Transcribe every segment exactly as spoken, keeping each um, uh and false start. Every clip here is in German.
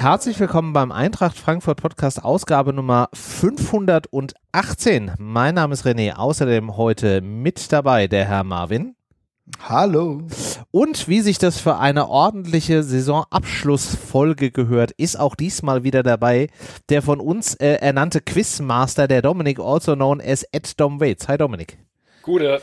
Herzlich willkommen beim Eintracht Frankfurt Podcast, Ausgabe Nummer fünfhundertachtzehn. Mein Name ist René, außerdem heute mit dabei der Herr Marvin. Hallo. Und wie sich das für eine ordentliche Saisonabschlussfolge gehört, ist auch diesmal wieder dabei der von uns äh, ernannte Quizmaster, der Dominik, also known as at Dom Waits. Hi Dominik. Gute.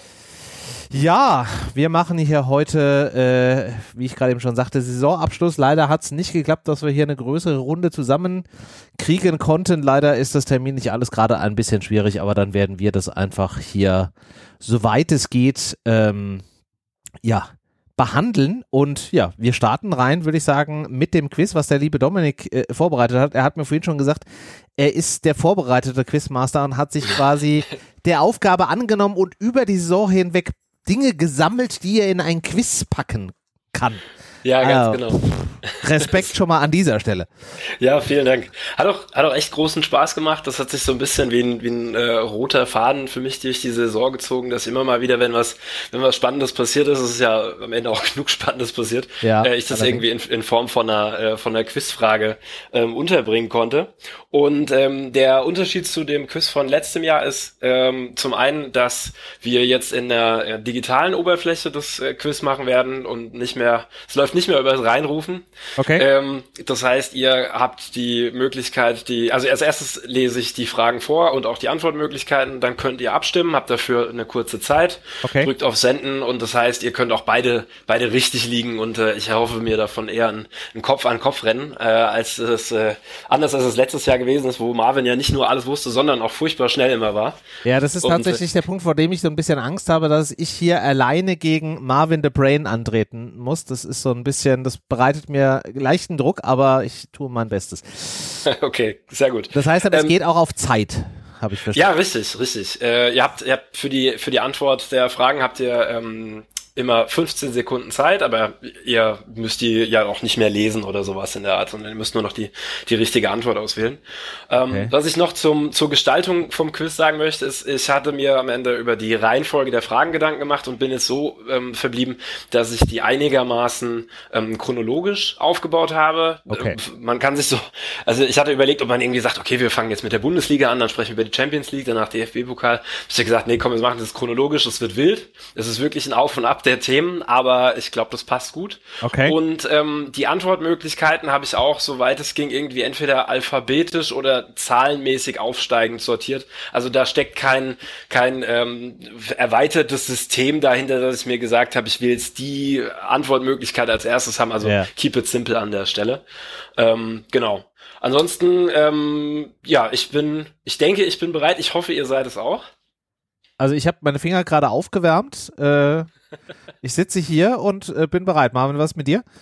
Ja, wir machen hier heute, äh, wie ich gerade eben schon sagte, Saisonabschluss. Leider hat es nicht geklappt, dass wir hier eine größere Runde zusammenkriegen konnten. Leider ist das terminlich alles gerade ein bisschen schwierig, aber dann werden wir das einfach hier, soweit es geht, ähm, ja, behandeln. Und ja, wir starten rein, würde ich sagen, mit dem Quiz, was der liebe Dominik äh, vorbereitet hat. Er hat mir vorhin schon gesagt, er ist der vorbereitete Quizmaster und hat sich quasi der Aufgabe angenommen und über die Saison hinweg Dinge gesammelt, die er in ein Quiz packen kann. Ja, ganz also, genau. Respekt schon mal an dieser Stelle. Ja, vielen Dank. Hat auch, hat auch echt großen Spaß gemacht. Das hat sich so ein bisschen wie ein, wie ein äh, roter Faden für mich durch die Saison gezogen, dass immer mal wieder, wenn was, wenn was Spannendes passiert ist, es ist ja am Ende auch genug Spannendes passiert, ja, äh, ich das irgendwie in, in Form von einer, äh, von einer Quizfrage ähm, unterbringen konnte. Und ähm, der Unterschied zu dem Quiz von letztem Jahr ist ähm, zum einen, dass wir jetzt in der äh, digitalen Oberfläche das äh, Quiz machen werden und nicht mehr, es läuft nicht mehr über das Reinrufen. Okay. Ähm, das heißt, ihr habt die Möglichkeit, die, also als erstes lese ich die Fragen vor und auch die Antwortmöglichkeiten, dann könnt ihr abstimmen, habt dafür eine kurze Zeit, okay. Drückt auf Senden und das heißt, ihr könnt auch beide beide richtig liegen und äh, ich erhoffe mir davon eher ein, ein Kopf an Kopf rennen, äh, als es äh, anders als es letztes Jahr gewesen ist, wo Marvin ja nicht nur alles wusste, sondern auch furchtbar schnell immer war. Ja, das ist und, tatsächlich der Punkt, vor dem ich so ein bisschen Angst habe, dass ich hier alleine gegen Marvin the Brain antreten muss. Das ist so ein bisschen, das bereitet mir leichten Druck, aber ich tue mein Bestes. Okay, sehr gut. Das heißt aber, ähm, es geht auch auf Zeit, habe ich verstanden. Ja, richtig, richtig. Äh, ihr habt, ihr habt für die für die Antwort der Fragen habt ihr ähm, immer fünfzehn Sekunden Zeit, aber ihr müsst die ja auch nicht mehr lesen oder sowas in der Art, sondern ihr müsst nur noch die die richtige Antwort auswählen. Ähm, Okay. Was ich noch zum zur Gestaltung vom Quiz sagen möchte, ist, ich hatte mir am Ende über die Reihenfolge der Fragen Gedanken gemacht und bin jetzt so ähm, verblieben, dass ich die einigermaßen ähm, chronologisch aufgebaut habe. Okay. Man kann sich so, also ich hatte überlegt, ob man irgendwie sagt, okay, wir fangen jetzt mit der Bundesliga an, dann sprechen wir über die Champions League, danach D F B-Pokal. Ich habe gesagt, nee, komm, wir machen das chronologisch, es wird wild. Es ist wirklich ein Auf und Ab der Themen, aber ich glaube, das passt gut. Okay. Und ähm, die Antwortmöglichkeiten habe ich auch, soweit es ging, irgendwie entweder alphabetisch oder zahlenmäßig aufsteigend sortiert. Also da steckt kein kein ähm, erweitertes System dahinter, dass ich mir gesagt habe, ich will jetzt die Antwortmöglichkeit als erstes haben. Also Ja. keep it simple an der Stelle. Ähm, genau. Ansonsten, ähm, ja, ich bin, ich denke, ich bin bereit. Ich hoffe, ihr seid es auch. Also ich habe meine Finger gerade aufgewärmt. Äh, ich sitze hier und äh, bin bereit. Marvin, was ist mit dir?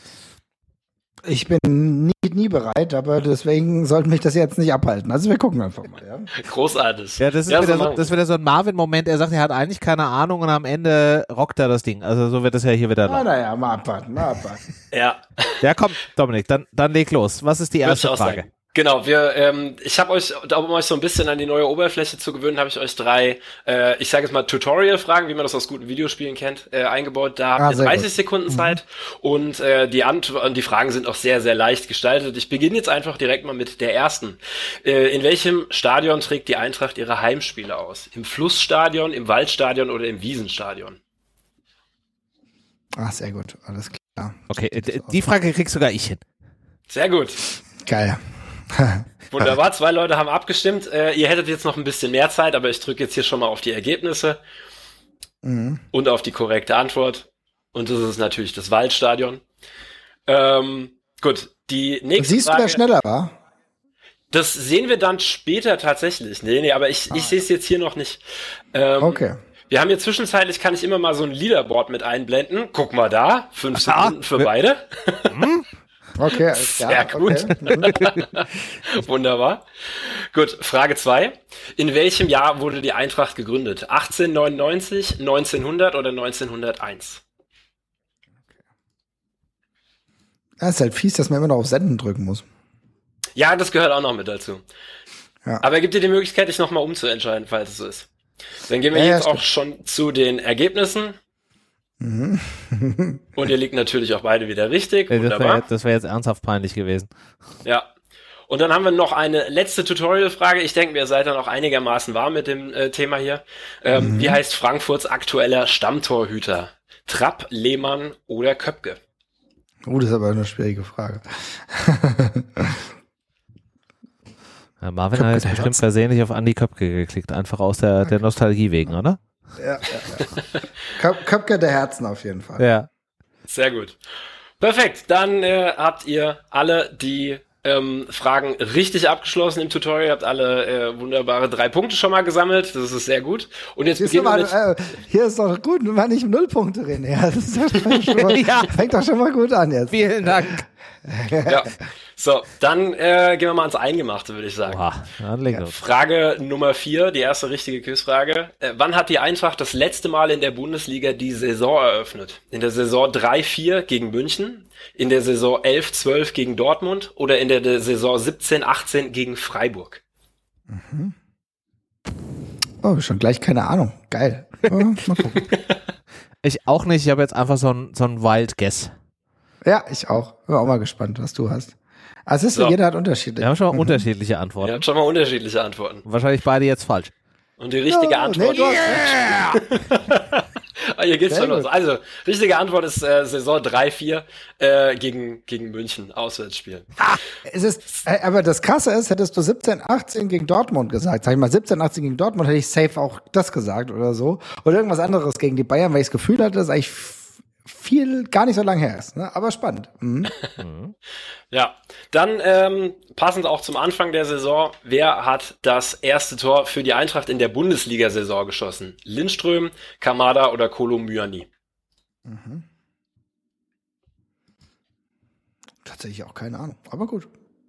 Ich bin nie, nie bereit, aber deswegen sollten mich das jetzt nicht abhalten. Also wir gucken einfach mal, ja. Großartig. Ja, das ist, Ja, wieder, so so, machen das ist wieder so ein Marvin-Moment. Er sagt, er hat eigentlich keine Ahnung und am Ende rockt er das Ding. Also so wird es ja hier wieder Ah, laufen. naja, mal abwarten, mal abwarten. Ja. Ja, komm, Dominik, dann, dann leg los. Was ist die Würde ich erste auch Frage? sagen. Genau, wir, ähm, ich habe euch, um euch so ein bisschen an die neue Oberfläche zu gewöhnen, habe ich euch drei, äh, ich sage jetzt mal Tutorial-Fragen, wie man das aus guten Videospielen kennt, äh, eingebaut. Da habt Ah, ihr sehr dreißig gut. Sekunden Zeit und äh, die Antwort, die Fragen sind auch sehr, sehr leicht gestaltet. Ich beginne jetzt einfach direkt mal mit der ersten. Äh, in welchem Stadion trägt die Eintracht ihre Heimspiele aus? Im Flussstadion, im Waldstadion oder im Wiesenstadion? Ach, sehr gut, alles klar. Okay, d- die Frage kriegst sogar ich hin. Sehr gut. Geil. Wunderbar, zwei Leute haben abgestimmt. Äh, ihr hättet jetzt noch ein bisschen mehr Zeit, aber ich drücke jetzt hier schon mal auf die Ergebnisse Mhm. und auf die korrekte Antwort. Und das ist natürlich das Waldstadion. Ähm, gut, die nächste Siehst du, Frage. wer schneller war? Das sehen wir dann später tatsächlich. Nee, nee, aber ich, ich sehe es jetzt hier noch nicht. Ähm, Okay. Wir haben hier zwischenzeitlich, kann ich immer mal so ein Leaderboard mit einblenden. Guck mal da, fünf Ah, Sekunden für beide. Okay, alles klar. Sehr gut. Okay. Wunderbar. Gut, Frage zwei. In welchem Jahr wurde die Eintracht gegründet? achtzehnhundertneunundneunzig, neunzehnhundert oder neunzehnhunderteins? Ja, ist halt fies, dass man immer noch auf Senden drücken muss. Ja, das gehört auch noch mit dazu. Ja. Aber gibt dir die Möglichkeit, dich nochmal umzuentscheiden, falls es so ist. Dann gehen wir Ja, ja, jetzt auch stimmt. schon zu den Ergebnissen. Mhm. Und ihr liegt natürlich auch beide wieder richtig. Äh, Das Wunderbar. wäre das wär jetzt ernsthaft peinlich gewesen. Ja. Und dann haben wir noch eine letzte Tutorial-Frage. Ich denke, ihr seid dann auch einigermaßen warm mit dem äh, Thema hier. Ähm, Mhm. Wie heißt Frankfurts aktueller Stammtorhüter? Trapp, Lehmann oder Köpke? Oh, das ist aber eine schwierige Frage. Ja, Marvin Köpke, hat jetzt der bestimmt hat's. versehentlich auf Andi Köpke geklickt, einfach aus der, der Nostalgie wegen, oder? Ja, ja, ja. Köp Köpke der Herzen auf jeden Fall. Ja. Sehr gut. Perfekt. Dann äh, habt ihr alle die ähm, Fragen richtig abgeschlossen im Tutorial. Ihr habt alle äh, wunderbare drei Punkte schon mal gesammelt. Das ist sehr gut. Und jetzt Hier ist, beginnen wir mal, mit... äh, hier ist doch gut, wenn man nicht Nullpunkte reden. Ja, das ist doch schon mal, Ja. fängt doch schon mal gut an jetzt. Vielen Dank. Ja. So, dann äh, gehen wir mal ans Eingemachte, würde ich sagen. Oha, dann leg los. Frage Nummer vier, die erste richtige Quizfrage. Äh, wann hat die Eintracht das letzte Mal in der Bundesliga die Saison eröffnet? In der Saison drei vier gegen München, in der Saison elf zwölf gegen Dortmund oder in der, der Saison siebzehn achtzehn gegen Freiburg? Oh, schon gleich keine Ahnung. Geil. Ja, mal gucken. Ich auch nicht, ich habe jetzt einfach so ein, so ein Wild Guess. Ja, ich auch. Bin auch mal gespannt, was du hast. Also ist So. jeder hat unterschiedlich. Wir haben schon mal unterschiedliche Antworten. Ihr habt schon mal unterschiedliche Antworten. Wahrscheinlich beide jetzt falsch. Und die richtige Ja, Antwort... nee, du hast Ah, hier geht's Sehr schon los. gut. Also, richtige Antwort ist äh, Saison drei vier äh, gegen, gegen München, Auswärtsspiel. Es ist, äh, aber das Krasse ist, hättest du siebzehn achtzehn gegen Dortmund gesagt, sag ich mal, siebzehn achtzehn gegen Dortmund, hätte ich safe auch das gesagt oder so. Oder irgendwas anderes gegen die Bayern, weil ich das Gefühl hatte, dass eigentlich f- viel gar nicht so lange her ist. Ne? Aber spannend. Mhm. Ja, dann ähm, passend auch zum Anfang der Saison, wer hat das erste Tor für die Eintracht in der Bundesliga-Saison geschossen? Lindström, Kamada oder Kolo Muani? Mhm. Tatsächlich auch keine Ahnung, aber gut.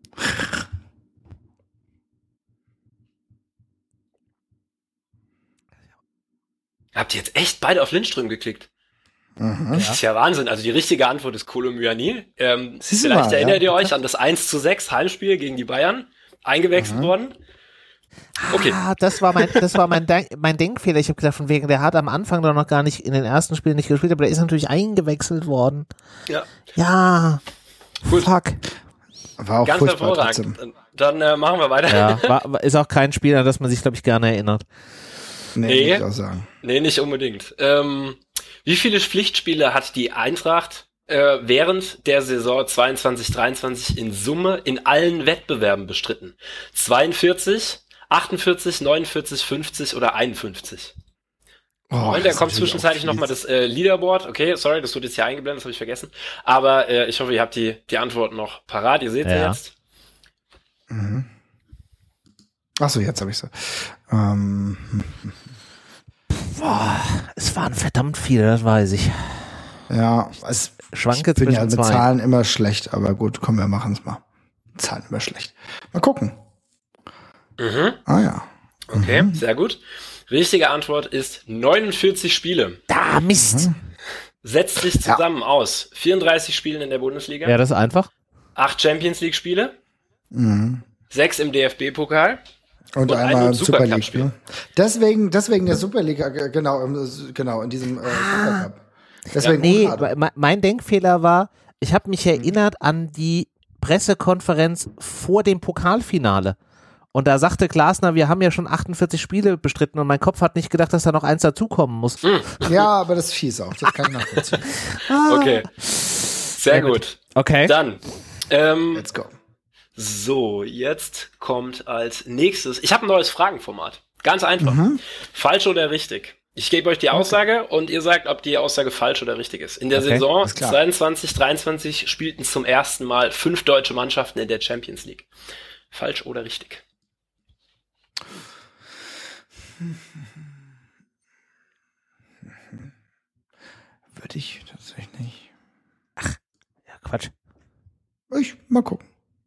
Habt ihr jetzt echt beide auf Lindström geklickt? Mhm. Das ist ja Wahnsinn. Also die richtige Antwort ist Kolo Muani. Ähm, Siehst du vielleicht mal, erinnert ja. ihr euch an das eins zu sechs Heimspiel gegen die Bayern. Eingewechselt worden. Okay. Ah, das war mein, das war mein, Denk, mein Denkfehler. Ich habe gedacht, von wegen, der hat am Anfang doch noch gar nicht in den ersten Spielen nicht gespielt, aber der ist natürlich eingewechselt worden. Ja. Ja. Gut. Fuck. War auch Ganz furchtbar trotzdem. hervorragend. Dann äh, machen wir weiter. Ja, war, war- ist auch kein Spiel, an das man sich, glaube ich, gerne erinnert. Nee, Nee. muss ich auch sagen. Nee, nicht unbedingt. Ähm, wie viele Pflichtspiele hat die Eintracht äh, während der Saison zweiundzwanzig dreiundzwanzig in Summe in allen Wettbewerben bestritten? zweiundvierzig, achtundvierzig, neunundvierzig, fünfzig oder einundfünfzig? Oh, Und das da ist kommt natürlich zwischenzeitlich auch nochmal fies. das äh, Leaderboard. Okay, sorry, das wurde jetzt hier eingeblendet, das habe ich vergessen. Aber äh, ich hoffe, ihr habt die, die Antwort noch parat. Ihr seht sie Ja. jetzt. Mhm. Ach so, jetzt habe ich sie. Ähm, Boah, es waren verdammt viele, das weiß ich. ja, es, Schwanke ich bin ja zwischen mit zwei. Zahlen immer schlecht, aber gut, komm, wir machen es mal. Zahlen immer schlecht. Mal gucken. Mhm. Ah ja. Okay, sehr gut. Richtige Antwort ist neunundvierzig Spiele. Da, Mist. Setzt sich zusammen aus vierunddreißig Spielen in der Bundesliga, Ja, das ist einfach. acht Champions League Spiele, Mhm. sechs im D F B-Pokal. Und, Und einmal ein Super League. Supercup-Spiel. Ne? Deswegen, deswegen der Super League, äh, genau, im, genau, in diesem äh, Supercup. Deswegen Nee, unschade. me- mein Denkfehler war, ich habe mich erinnert an die Pressekonferenz vor dem Pokalfinale. Und da sagte Glasner, wir haben ja schon achtundvierzig Spiele bestritten und mein Kopf hat nicht gedacht, dass da noch eins dazukommen muss. Ja, aber das ist fies auch. Das kann ich nachvollziehen. Okay, sehr gut. Okay. Dann, ähm, Let's go. so, jetzt kommt als nächstes, ich habe ein neues Fragenformat. Ganz einfach. Falsch oder richtig? Ich gebe euch die Aussage und ihr sagt, ob die Aussage falsch oder richtig ist. In der Okay, Saison ist klar. zweiundzwanzig dreiundzwanzig spielten zum ersten Mal fünf deutsche Mannschaften in der Champions League. Falsch oder richtig? Würde ich tatsächlich nicht. Ja, Quatsch. Ich, mal gucken.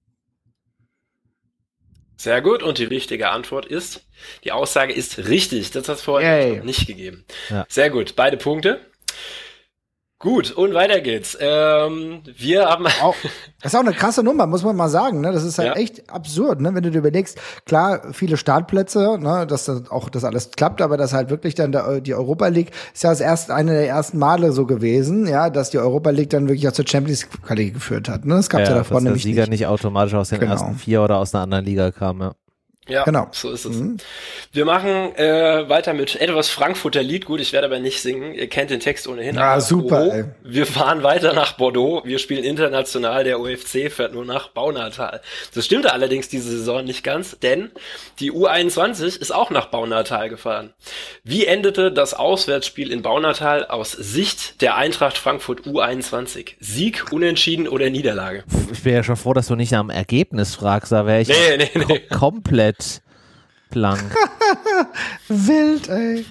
Sehr gut. Und die richtige Antwort ist, die Aussage ist richtig. Das hat es vorher Yay. noch nicht gegeben. Ja. Sehr gut. Beide Punkte. Gut, und weiter geht's. Ähm, wir haben... Auch, das ist auch eine krasse Nummer, muss man mal sagen. Ne? Das ist halt Ja. echt absurd, ne? Wenn du dir überlegst, klar, viele Startplätze, ne? dass das auch das alles klappt, aber dass halt wirklich dann der, die Europa League ist ja das erste, eine der ersten Male so gewesen, ja, dass die Europa League dann wirklich auch zur Champions League geführt hat. Ne? Das gab es ja, ja davor dass der nämlich Sieger nicht. nicht automatisch aus den Genau. ersten vier oder aus einer anderen Liga kam, ja. Ja, Genau. so ist es. Mhm. Wir machen äh, weiter mit etwas Frankfurter Lied. Gut, ich werde aber nicht singen. Ihr kennt den Text ohnehin. Ah, aber super, oh, ey. Wir fahren weiter nach Bordeaux. Wir spielen international. Der O F C fährt nur nach Baunatal. Das stimmte allerdings diese Saison nicht ganz, denn die U einundzwanzig ist auch nach Baunatal gefahren. Wie endete das Auswärtsspiel in Baunatal aus Sicht der Eintracht Frankfurt U einundzwanzig? Sieg, Unentschieden oder Niederlage? Ich wäre ja schon froh, dass du nicht nach dem Ergebnis fragst, da wäre ich Nee, nee, nee. ko- komplett blank. Wild, ey.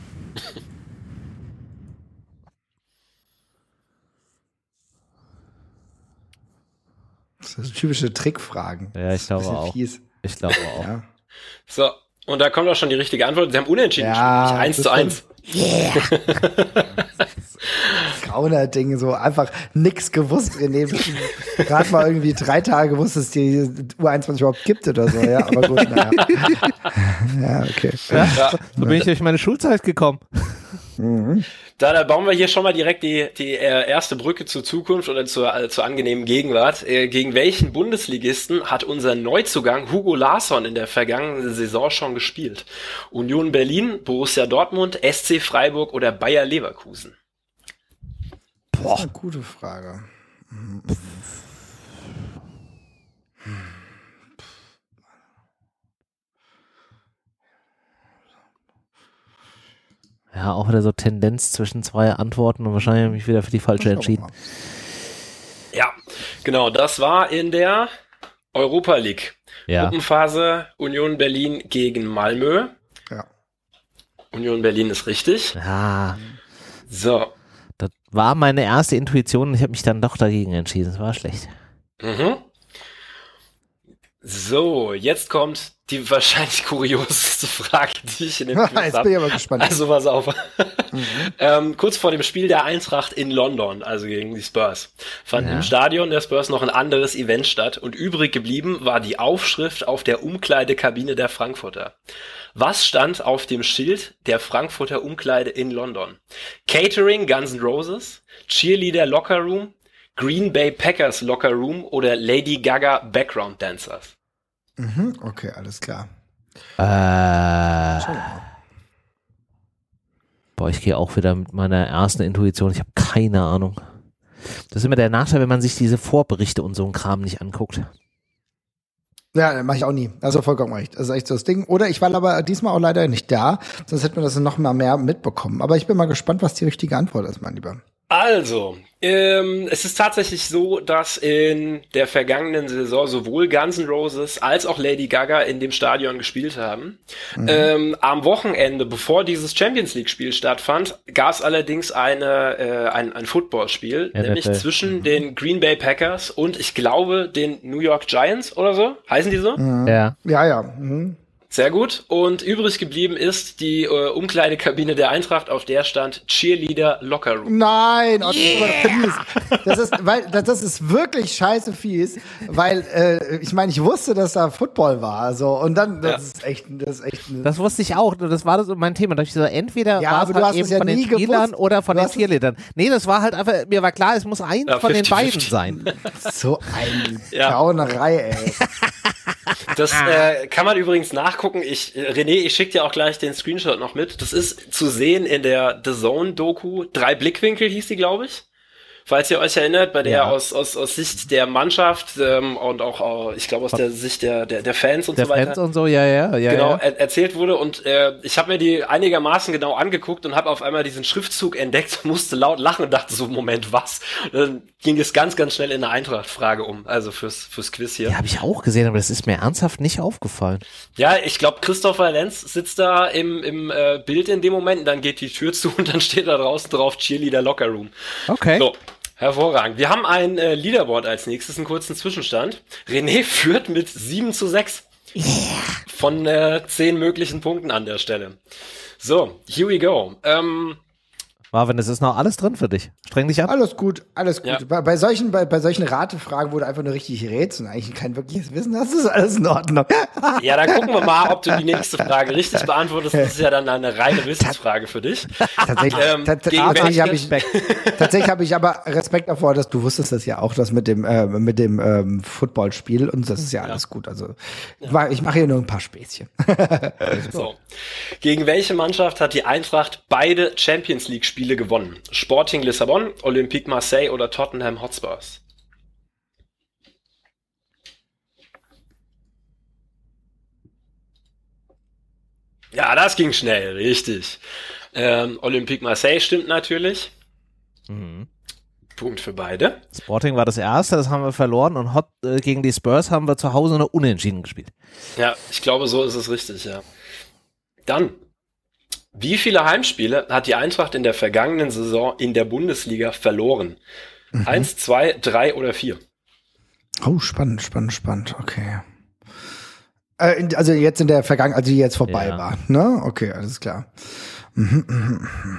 Das sind typische Trickfragen. Ja, ich glaube Bisschen auch. fies. Ich glaube auch. Ja. So, und da kommt auch schon die richtige Antwort. Sie haben Unentschieden Ja, gespielt, nicht eins das zu eins. Grauner-Ding, so einfach nix gewusst, René. Gerade mal irgendwie drei Tage gewusst, dass es die U einundzwanzig überhaupt gibt oder so, ja, aber gut, naja. Ja, okay. Ja? Ja. So bin ich durch meine Schulzeit gekommen. Mhm. Da, da bauen wir hier schon mal direkt die, die äh, erste Brücke zur Zukunft oder zur, äh, zur angenehmen Gegenwart. Äh, gegen welchen Bundesligisten hat unser Neuzugang Hugo Larsson in der vergangenen Saison schon gespielt? Union Berlin, Borussia Dortmund, S C Freiburg oder Bayer Leverkusen? Boah, eine gute Frage. Ja, auch wieder so Tendenz zwischen zwei Antworten und wahrscheinlich habe ich mich wieder für die falsche entschieden. Ja, genau, das war in der Europa League. Ja. Gruppenphase Union Berlin gegen Malmö. Ja. Union Berlin ist richtig. Ja, So. das war meine erste Intuition und ich habe mich dann doch dagegen entschieden. Das war schlecht. Mhm. So, jetzt kommt die wahrscheinlich kurioseste Frage, die ich in dem Quiz Jetzt habe. bin ich aber gespannt. Also pass auf. ähm, kurz vor dem Spiel der Eintracht in London, also gegen die Spurs, fand Ja. im Stadion der Spurs noch ein anderes Event statt und übrig geblieben war die Aufschrift auf der Umkleidekabine der Frankfurter. Was stand auf dem Schild der Frankfurter Umkleide in London? Catering Guns N' Roses, Cheerleader Locker Room, Green Bay Packers Locker Room oder Lady Gaga Background Dancers? Mhm, okay, alles klar. Äh, Schauen wir mal. boah, ich gehe auch wieder mit meiner ersten Intuition. Ich habe keine Ahnung. Das ist immer der Nachteil, wenn man sich diese Vorberichte und so einen Kram nicht anguckt. Ja, mache ich auch nie. Also vollkommen recht. Das ist echt so das Ding. Oder ich war aber diesmal auch leider nicht da, sonst hätten wir das noch mal mehr mitbekommen. Aber ich bin mal gespannt, was die richtige Antwort ist, mein Lieber. Also, ähm, es ist tatsächlich so, dass in der vergangenen Saison sowohl Guns N' Roses als auch Lady Gaga in dem Stadion gespielt haben. Mhm. Ähm, am Wochenende, bevor dieses Champions League-Spiel stattfand, gab es allerdings eine, äh, ein, ein Footballspiel, Ja, nämlich bitte. zwischen mhm. den Green Bay Packers und ich glaube den New York Giants oder so. Heißen die so? Mhm. Ja. Ja, ja. Mhm. Sehr gut. Und übrig geblieben ist die äh, Umkleidekabine der Eintracht, auf der stand Cheerleader Locker Room. Nein, oh, das ist fies. Das ist, weil, das, das ist wirklich scheiße fies, weil äh, ich meine, ich wusste, dass da Football war, also und dann, das Ja. ist echt, das ist echt. Das wusste ich auch. Das war so mein Thema. Da hab ich so, entweder Ja, war aber es du halt hast eben es ja von den nie Spielern gewusst. oder von Du den hast es- Cheerleadern. Nee, das war halt einfach, mir war klar, es muss eins Ja, von den fünfzig beiden fünfzig. sein. So eine Ja. Gaunerei, ey. Das äh, kann man übrigens nachgucken. Ich, äh, René, ich schicke dir auch gleich den Screenshot noch mit. Das ist zu sehen in der The Zone-Doku. Drei Blickwinkel hieß die, glaube ich. Falls ihr euch erinnert, bei der Ja. aus, aus, aus Sicht der Mannschaft ähm, und auch, äh, ich glaube, aus der Sicht der, der, der Fans und Der so weiter. Fans und so, ja, ja, ja. genau, ja. er erzählt wurde und äh, ich habe mir die einigermaßen genau angeguckt und habe auf einmal diesen Schriftzug entdeckt, musste laut lachen und dachte so, Moment, was? Und dann ging es ganz, ganz schnell in eine Eintracht-Frage um, also fürs, fürs Quiz hier. Die habe ich auch gesehen, aber das ist mir ernsthaft nicht aufgefallen. Ja, ich glaube, Christopher Lenz sitzt da im, im äh, Bild in dem Moment und dann geht die Tür zu und dann steht da draußen drauf Cheerleader Locker Room. Okay. So, hervorragend. Wir haben ein äh, Leaderboard als nächstes, einen kurzen Zwischenstand. René führt mit sieben zu sechs von äh, zehn möglichen Punkten an der Stelle. So, here we go. Ähm, Marvin, es ist noch alles drin für dich. Streng dich an. Alles gut, alles gut. Ja. Bei, bei solchen, bei, bei solchen Ratefragen, wo du einfach nur richtig rätst und eigentlich kein wirkliches Wissen hast, ist alles in Ordnung. Ja, dann gucken wir mal, ob du die nächste Frage richtig beantwortest. Das ist ja dann eine reine Wissensfrage für dich. Tatsächlich, Ähm, ta- ta- gegen tatsächlich habe welche- ich, tatsächlich habe ich aber Respekt davor, dass du wusstest das ja auch, das mit dem, äh, mit dem ähm, Footballspiel und das ist ja alles gut. Also ich mach- ich mache hier nur ein paar Späßchen. So. Gegen welche Mannschaft hat die Eintracht beide Champions League Spiele gewonnen? Sporting Lissabon, Olympique Marseille oder Tottenham Hotspurs? Ja, das ging schnell, richtig. Ähm, Olympique Marseille stimmt natürlich. Mhm. Punkt für beide. Sporting war das erste, das haben wir verloren und Hot, äh, gegen die Spurs haben wir zu Hause nur unentschieden gespielt. Ja, ich glaube, so ist es richtig, ja. Dann, wie viele Heimspiele hat die Eintracht in der vergangenen Saison in der Bundesliga verloren? Mhm. Eins, zwei, drei oder vier? Oh, spannend, spannend, spannend. Okay. Äh, in, also jetzt in der Vergangenheit, also die jetzt vorbei Ja. war. Ne? Okay, alles klar. Mhm, mhm, mhm.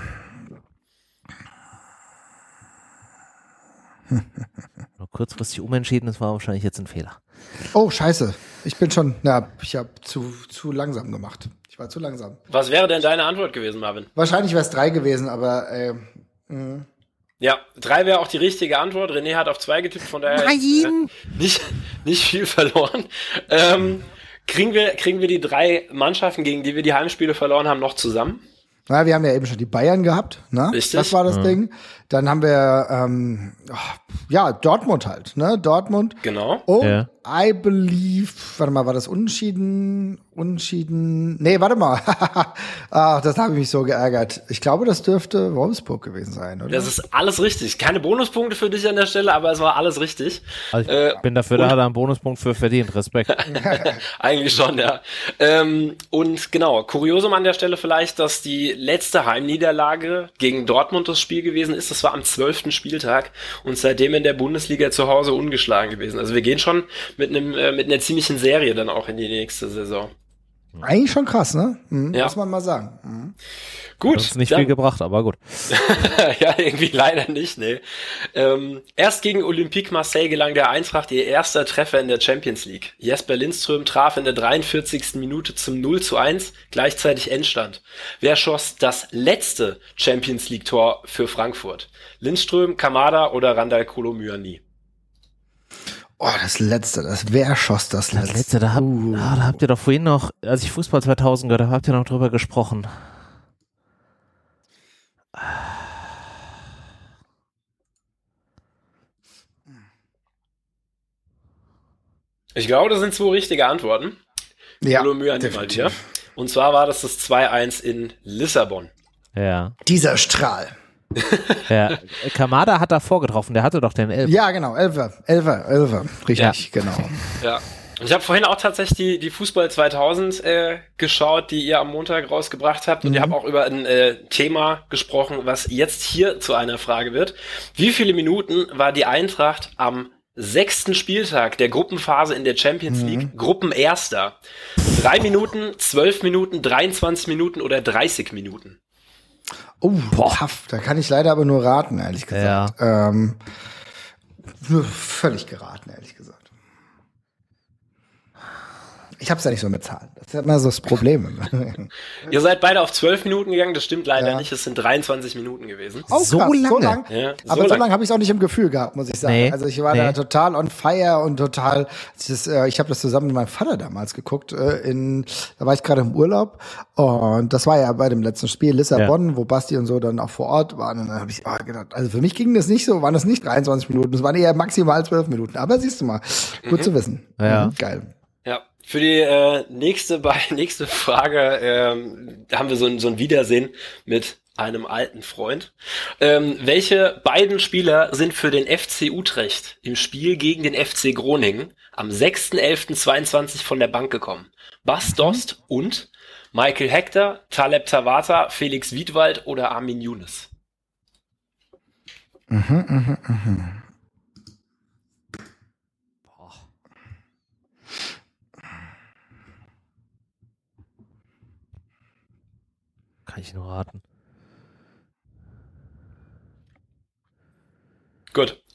Nur kurzfristig umentschieden, das war wahrscheinlich jetzt ein Fehler. Oh, scheiße. Ich bin schon, na, ich habe zu, zu langsam gemacht. Ich war zu langsam. Was wäre denn deine Antwort gewesen, Marvin? Wahrscheinlich wäre es drei gewesen, aber äh, mh. Ja, drei wäre auch die richtige Antwort. René hat auf zwei getippt, von daher Nein! Äh, nicht, nicht viel verloren. Ähm, kriegen wir, kriegen wir die drei Mannschaften, gegen die wir die Heimspiele verloren haben, noch zusammen? Na, wir haben ja eben schon die Bayern gehabt, ne? Richtig. Das war das Ding. Dann haben wir ähm, oh, ja Dortmund halt, ne? Dortmund. Genau. Und Ja. I believe, warte mal, war das Unentschieden? Unentschieden? Nee, warte mal. Ach, das habe ich mich so geärgert. Ich glaube, das dürfte Wolfsburg gewesen sein, oder? Das ist alles richtig. Keine Bonuspunkte für dich an der Stelle, aber es war alles richtig. Also ich Äh, bin dafür, da hat er einen Bonuspunkt für verdient. Respekt. Eigentlich schon, ja. Ähm, und genau, Kuriosum an der Stelle vielleicht, dass die letzte Heimniederlage gegen Dortmund das Spiel gewesen ist. Das war am zwölften Spieltag und seitdem in der Bundesliga zu Hause ungeschlagen gewesen. Also wir gehen schon mit einem äh, mit einer ziemlichen Serie dann auch in die nächste Saison. Eigentlich schon krass, ne? Mhm, Ja. Muss man mal sagen. Mhm. Gut, Das ist nicht dann- viel gebracht, aber gut. ja, irgendwie leider nicht, nee. Ähm, erst gegen Olympique Marseille gelang der Eintracht ihr erster Treffer in der Champions League. Jesper Lindström traf in der dreiundvierzigsten Minute zum null zu eins, gleichzeitig Endstand. Wer schoss das letzte Champions League Tor für Frankfurt? Lindström, Kamada oder Randal Kolo Muani? Oh, das letzte, das wer schoss das Das letzte? letzte, da, hab, Uh. ah, da habt ihr doch vorhin noch, als ich Fußball zweitausend gehört habe, habt ihr noch drüber gesprochen. Ich glaube, das sind zwei richtige Antworten. Ja, Kolo Muani mal definitiv. wieder. Und zwar war das das zwei eins in Lissabon. Ja. Dieser Strahl. ja. Kamada hat davor getroffen, der hatte doch den Elf. Ja, genau, Elfer, Elfer, Elfer, richtig, genau. Ja. Und ich habe vorhin auch tatsächlich die, die Fußball zweitausend äh, geschaut, die ihr am Montag rausgebracht habt. Und Mhm. ihr habt auch über ein äh, Thema gesprochen, was jetzt hier zu einer Frage wird. Wie viele Minuten war die Eintracht am sechsten Spieltag der Gruppenphase in der Champions League Gruppenerster? Drei Minuten, zwölf Minuten, dreiundzwanzig Minuten oder dreißig Minuten? Oh, tough. Da kann ich leider aber nur raten, ehrlich gesagt. Ähm, nur völlig geraten, ehrlich gesagt. Ich hab's ja nicht so mit Zahlen. Das ist ja immer so das Problem. Ihr seid beide auf zwölf Minuten gegangen, das stimmt leider Ja. nicht, es sind dreiundzwanzig Minuten gewesen. Oh, So krass, so lange? lang. Ja, so aber so lang. lange habe ich es auch nicht im Gefühl gehabt, muss ich sagen. Nee, Also ich war nee. da total on fire und total. Das, äh, ich habe das zusammen mit meinem Vater damals geguckt. Äh, in, da war ich gerade im Urlaub und das war ja bei dem letzten Spiel Lissabon, wo Basti und so dann auch vor Ort waren. Und dann habe ich oh, gedacht, also für mich ging das nicht so, waren das nicht dreiundzwanzig Minuten, das waren eher maximal zwölf Minuten. Aber siehst du mal, gut zu wissen. Ja. Mhm, geil. Ja, für die äh, nächste, bei, nächste Frage ähm, haben wir so ein, so ein Wiedersehen mit einem alten Freund. Ähm, welche beiden Spieler sind für den F C Utrecht im Spiel gegen den F C Groningen am sechster elfter zweiundzwanzig von der Bank gekommen? Bas Dost und Michael Hector, Taleb Tabata, Felix Wiedwald oder Armin Younes? Mhm, mhm, mhm. Kann ich nur raten.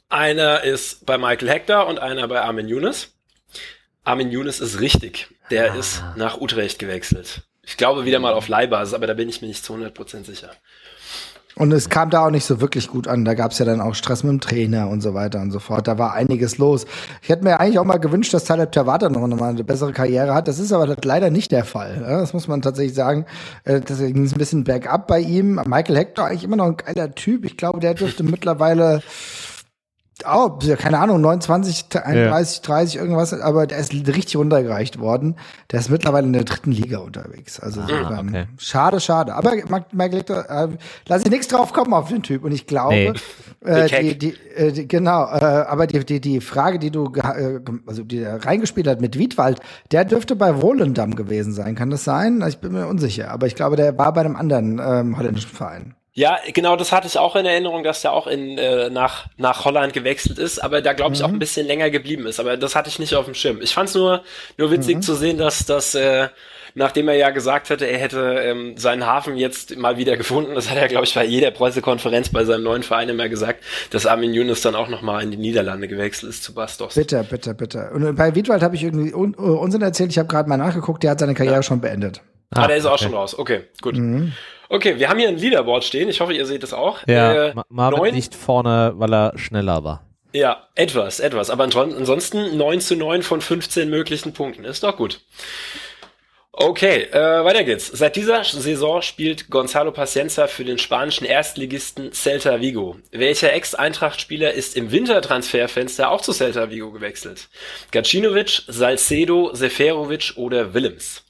Einer ist bei Michael Hector und einer bei Armin Younes. Armin Younes ist richtig. Der ah. ist nach Utrecht gewechselt. Ich glaube wieder mal auf Leihbasis, aber da bin ich mir nicht zu hundert Prozent sicher. Und es kam da auch nicht so wirklich gut an. Da gab es ja dann auch Stress mit dem Trainer und so weiter und so fort. Da war einiges los. Ich hätte mir eigentlich auch mal gewünscht, dass Taleb Tawata noch mal eine bessere Karriere hat. Das ist aber leider nicht der Fall. Das muss man tatsächlich sagen. Deswegen ging es ein bisschen bergab bei ihm. Michael Hector eigentlich immer noch ein geiler Typ. Ich glaube, der dürfte mittlerweile Oh, keine Ahnung, neunundzwanzig, einunddreißig, ja. dreißig, irgendwas, aber der ist richtig runtergereicht worden. Der ist mittlerweile in der dritten Liga unterwegs. Also ah, okay. schade, schade. Aber Michael Hector, äh, lass ich nichts drauf kommen auf den Typ. Und ich glaube, nee. äh, die, die, äh, die, genau, äh, aber die, die, die Frage, die du, äh, also die er reingespielt hat mit Wiedwald, der dürfte bei Volendam gewesen sein. Kann das sein? Ich bin mir unsicher. Aber ich glaube, der war bei einem anderen ähm, holländischen Verein. Ja, genau, das hatte ich auch in Erinnerung, dass der auch in, äh, nach, nach Holland gewechselt ist, aber da glaube ich mhm. auch ein bisschen länger geblieben ist, aber das hatte ich nicht auf dem Schirm. Ich fand's nur, nur witzig mhm. zu sehen, dass, dass äh, nachdem er ja gesagt hatte, er hätte ähm, seinen Hafen jetzt mal wieder gefunden, das hat er, glaube ich, bei jeder Pressekonferenz bei seinem neuen Verein immer gesagt, dass Armin Younes dann auch nochmal in die Niederlande gewechselt ist zu Bastos. Bitte, bitte, bitte. Und bei Wiedwald habe ich irgendwie un- Unsinn erzählt, ich habe gerade mal nachgeguckt, der hat seine Karriere ja. schon beendet. Ah, ah, der ist auch okay. schon raus. Okay, gut. Mhm. Okay, wir haben hier ein Leaderboard stehen. Ich hoffe, ihr seht es auch. Ja, äh, Marvin neun, nicht vorne, weil er schneller war. Ja, etwas, etwas. Aber ansonsten neun zu neun von fünfzehn möglichen Punkten. Ist doch gut. Okay, äh, weiter geht's. Seit dieser Saison spielt Gonzalo Pacienza für den spanischen Erstligisten Celta Vigo. Welcher Ex-Eintracht-Spieler ist im Wintertransferfenster auch zu Celta Vigo gewechselt? Gacinovic, Salcedo, Seferovic oder Willems?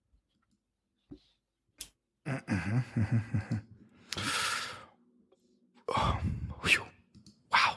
Oh. Wow.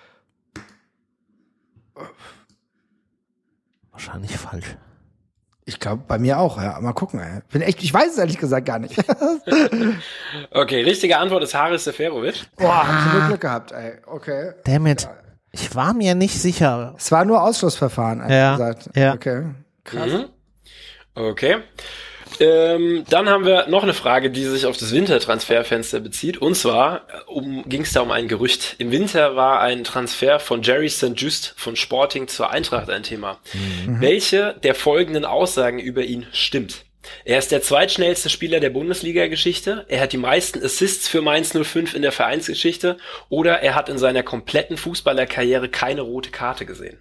Wahrscheinlich falsch. Ich glaube, bei mir auch, ja. Mal gucken, ey. Bin echt, ich weiß es ehrlich gesagt gar nicht. Okay, richtige Antwort ist Haris Seferovic. Boah, hab ich nur Glück gehabt, ey. Okay. Damn it. Ja. Ich war mir nicht sicher. Es war nur Ausschlussverfahren, ehrlich ja. gesagt. Ja. Okay. Krass. Mhm. Okay. Ähm, dann haben wir noch eine Frage, die sich auf das Wintertransferfenster bezieht. Und zwar um, ging es da um ein Gerücht. Im Winter war ein Transfer von Jerry Saint Just von Sporting zur Eintracht ein Thema. Mhm. Welche der folgenden Aussagen über ihn stimmt? Er ist der zweitschnellste Spieler der Bundesliga-Geschichte. Er hat die meisten Assists für Mainz null fünf in der Vereinsgeschichte. Oder er hat in seiner kompletten Fußballerkarriere keine rote Karte gesehen.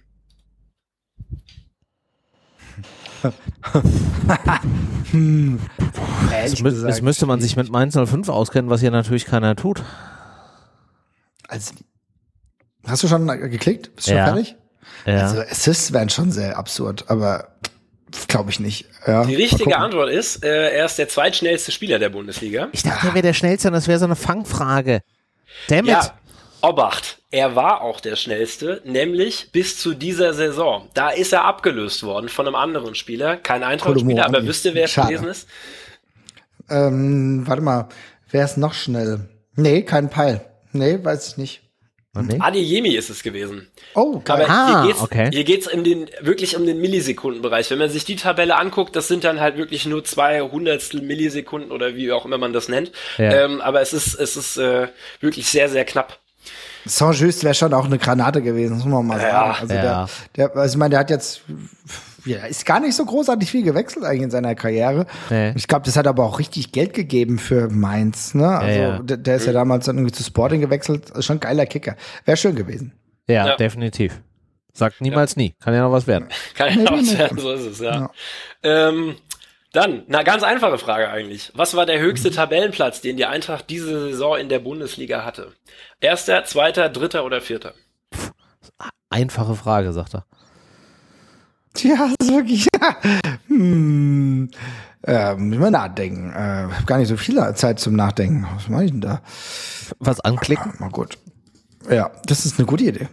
hm. Jetzt, mü- jetzt müsste man sich mit Mainz null fünf auskennen, was hier natürlich keiner tut. Also, hast du schon geklickt? Bist du ja. schon fertig? Ja. Also Assists wären schon sehr absurd, aber glaube ich nicht. Ja, die richtige Antwort ist, äh, er ist der zweitschnellste Spieler der Bundesliga. Ich dachte, er wäre der schnellste und das wäre so eine Fangfrage. Damn it. Ja, Obacht. Er war auch der Schnellste, nämlich bis zu dieser Saison. Da ist er abgelöst worden von einem anderen Spieler. Kein Eintracht-Spieler, aber wisst ihr, wer es gewesen ist? Ähm, warte mal, wer ist noch schnell? Nee, kein Peil. Nee, weiß ich nicht. Nee? Adeyemi ist es gewesen. Oh, geil. Aber ah, hier geht's, okay. hier geht's in den, wirklich um den Millisekundenbereich. Wenn man sich die Tabelle anguckt, das sind dann halt wirklich nur zwei Hundertstel Millisekunden oder wie auch immer man das nennt. Ja. Ähm, aber es ist, es ist äh, wirklich sehr, sehr knapp. Saint-Just wäre schon auch eine Granate gewesen, das muss man mal sagen. Ja, also, ja. der, der, also ich meine, der hat jetzt ja, ist gar nicht so großartig viel gewechselt eigentlich in seiner Karriere. Nee. Ich glaube, das hat aber auch richtig Geld gegeben für Mainz. Ne? Also ja, ja. Der, der ist ja damals dann irgendwie zu Sporting gewechselt. Ist schon ein geiler Kicker. Wäre schön gewesen. Ja, ja, definitiv. Sagt niemals ja. nie. Kann ja noch was werden. Kann ja noch was werden, so ist es, ja. ja. Ähm, dann, na, ganz einfache Frage eigentlich. Was war der höchste mhm. Tabellenplatz, den die Eintracht diese Saison in der Bundesliga hatte? Erster, zweiter, dritter oder vierter? Einfache Frage, sagt er. Tja, das ist wirklich. hm, äh, muss mal nachdenken. Äh, hab gar nicht so viel Zeit zum Nachdenken. Was mache ich denn da? Was anklicken? Ah, mal gut. Ja, das ist eine gute Idee.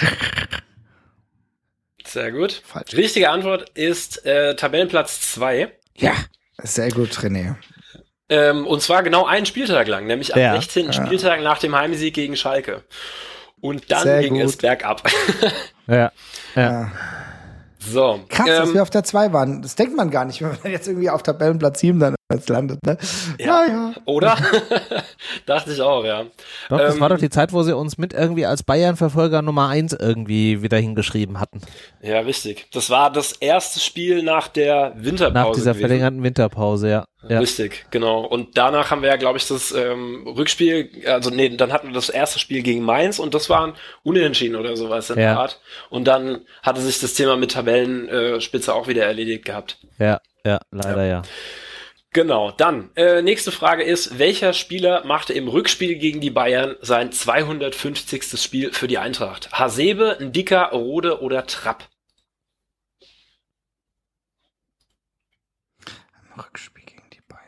Sehr gut. Falsch. Richtige Antwort ist äh, Tabellenplatz zwei. Ja, sehr gut, René. Ähm, und zwar genau einen Spieltag lang, nämlich am ja. sechzehnten Ja. Spieltag nach dem Heimsieg gegen Schalke. Und dann Sehr ging gut. es bergab. Ja. ja. ja. So. Krass, ähm, dass wir auf der zwei waren. Das denkt man gar nicht, wenn man jetzt irgendwie auf Tabellenplatz sieben dann jetzt landet. Ne? Ja. Naja. Oder? Dachte ich auch, ja. Doch, das Ähm, war doch die Zeit, wo sie uns mit irgendwie als Bayern-Verfolger Nummer eins irgendwie wieder hingeschrieben hatten. Ja, richtig. Das war das erste Spiel nach der Winterpause. Nach dieser gewesen. verlängerten Winterpause, ja. ja. Richtig, genau. Und danach haben wir ja, glaube ich, das ähm, Rückspiel, also nee, dann hatten wir das erste Spiel gegen Mainz und das war ein Unentschieden oder sowas in der Ja. Art. Und dann hatte sich das Thema mit Tabellenspitze auch wieder erledigt gehabt. Ja, ja, leider ja. Genau, dann, äh, nächste Frage ist, welcher Spieler machte im Rückspiel gegen die Bayern sein zweihundertfünfzigstes Spiel für die Eintracht? Hasebe, Ndicka, Rode oder Trapp? Rückspiel gegen die Bayern.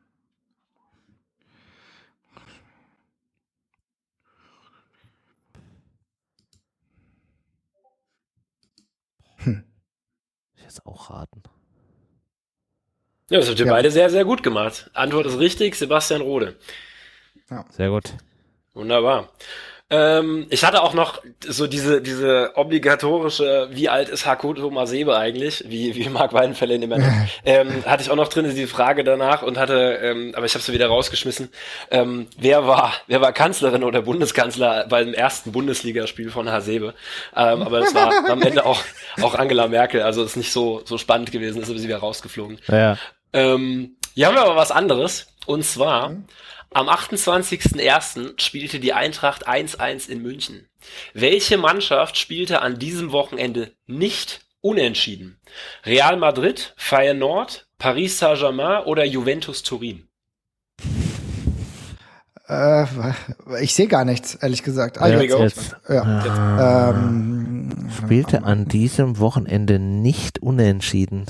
Hm. Ich jetzt auch raten. Ja, das habt ihr Ja. beide sehr, sehr gut gemacht. Antwort ist richtig, Sebastian Rode. Sehr gut. Wunderbar. Ähm, ich hatte auch noch so diese diese obligatorische, wie alt ist Hakoto Masebe eigentlich, wie wie Marc Weidenfeller immer nennt, ähm, hatte ich auch noch drin, die Frage danach und hatte, ähm, aber ich habe sie wieder rausgeschmissen. Ähm, wer war wer war Kanzlerin oder Bundeskanzler beim ersten Bundesligaspiel von Hasebe? Ähm, aber es war am Ende auch auch Angela Merkel, also ist nicht so so spannend gewesen, ist aber sie wieder rausgeflogen. Ja. Ähm, hier haben wir aber was anderes und zwar am achtundzwanzigsten ersten spielte die Eintracht eins eins in München. Welche Mannschaft spielte an diesem Wochenende nicht unentschieden? Real Madrid, Feyenoord, Paris Saint-Germain oder Juventus Turin? Äh, ich sehe gar nichts, ehrlich gesagt. Ah, Here we jetzt, go. Jetzt ja. Ah. Ähm, spielte an diesem Wochenende nicht unentschieden.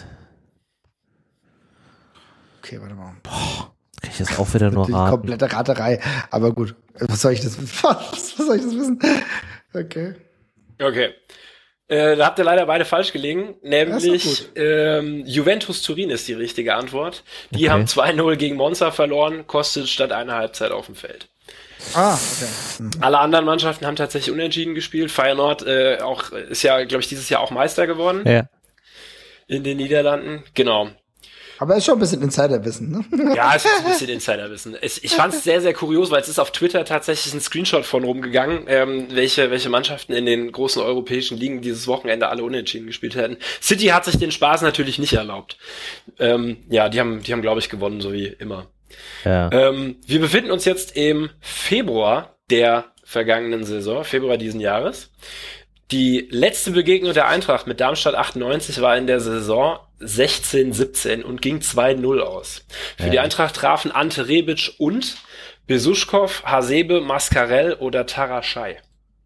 okay, warte mal. Krieg ich jetzt auch wieder nur Die raten. komplette Raterei. Aber gut, was soll ich das, was, was soll ich das wissen? Okay. Okay. Äh, da habt ihr leider beide falsch gelegen, Das ist nämlich doch gut. ähm, Juventus Turin ist die richtige Antwort. Die Okay. haben zwei null gegen Monza verloren, kostet statt einer Halbzeit auf dem Feld. Ah, okay. Alle anderen Mannschaften haben tatsächlich unentschieden gespielt. Feyenoord äh, auch, ist ja, glaube ich, dieses Jahr auch Meister geworden Ja. in den Niederlanden. Genau. Aber ist schon ein bisschen Insiderwissen, ne? Ja, es ist ein bisschen Insiderwissen. Es, ich fand es sehr, sehr kurios, weil es ist auf Twitter tatsächlich ein Screenshot von rumgegangen, ähm, welche, welche Mannschaften in den großen europäischen Ligen dieses Wochenende alle unentschieden gespielt hätten. City hat sich den Spaß natürlich nicht erlaubt. Ähm, ja, die haben, die haben, glaube ich, gewonnen, so wie immer. Ja. Ähm, wir befinden uns jetzt im Februar der vergangenen Saison, Februar diesen Jahres. Die letzte Begegnung der Eintracht mit Darmstadt achtundneunzig war in der Saison sechzehn siebzehn und ging zwei null aus. Für Ja. die Eintracht trafen Ante Rebic und Besuschkow, Hasebe, Mascarell oder Taraschai.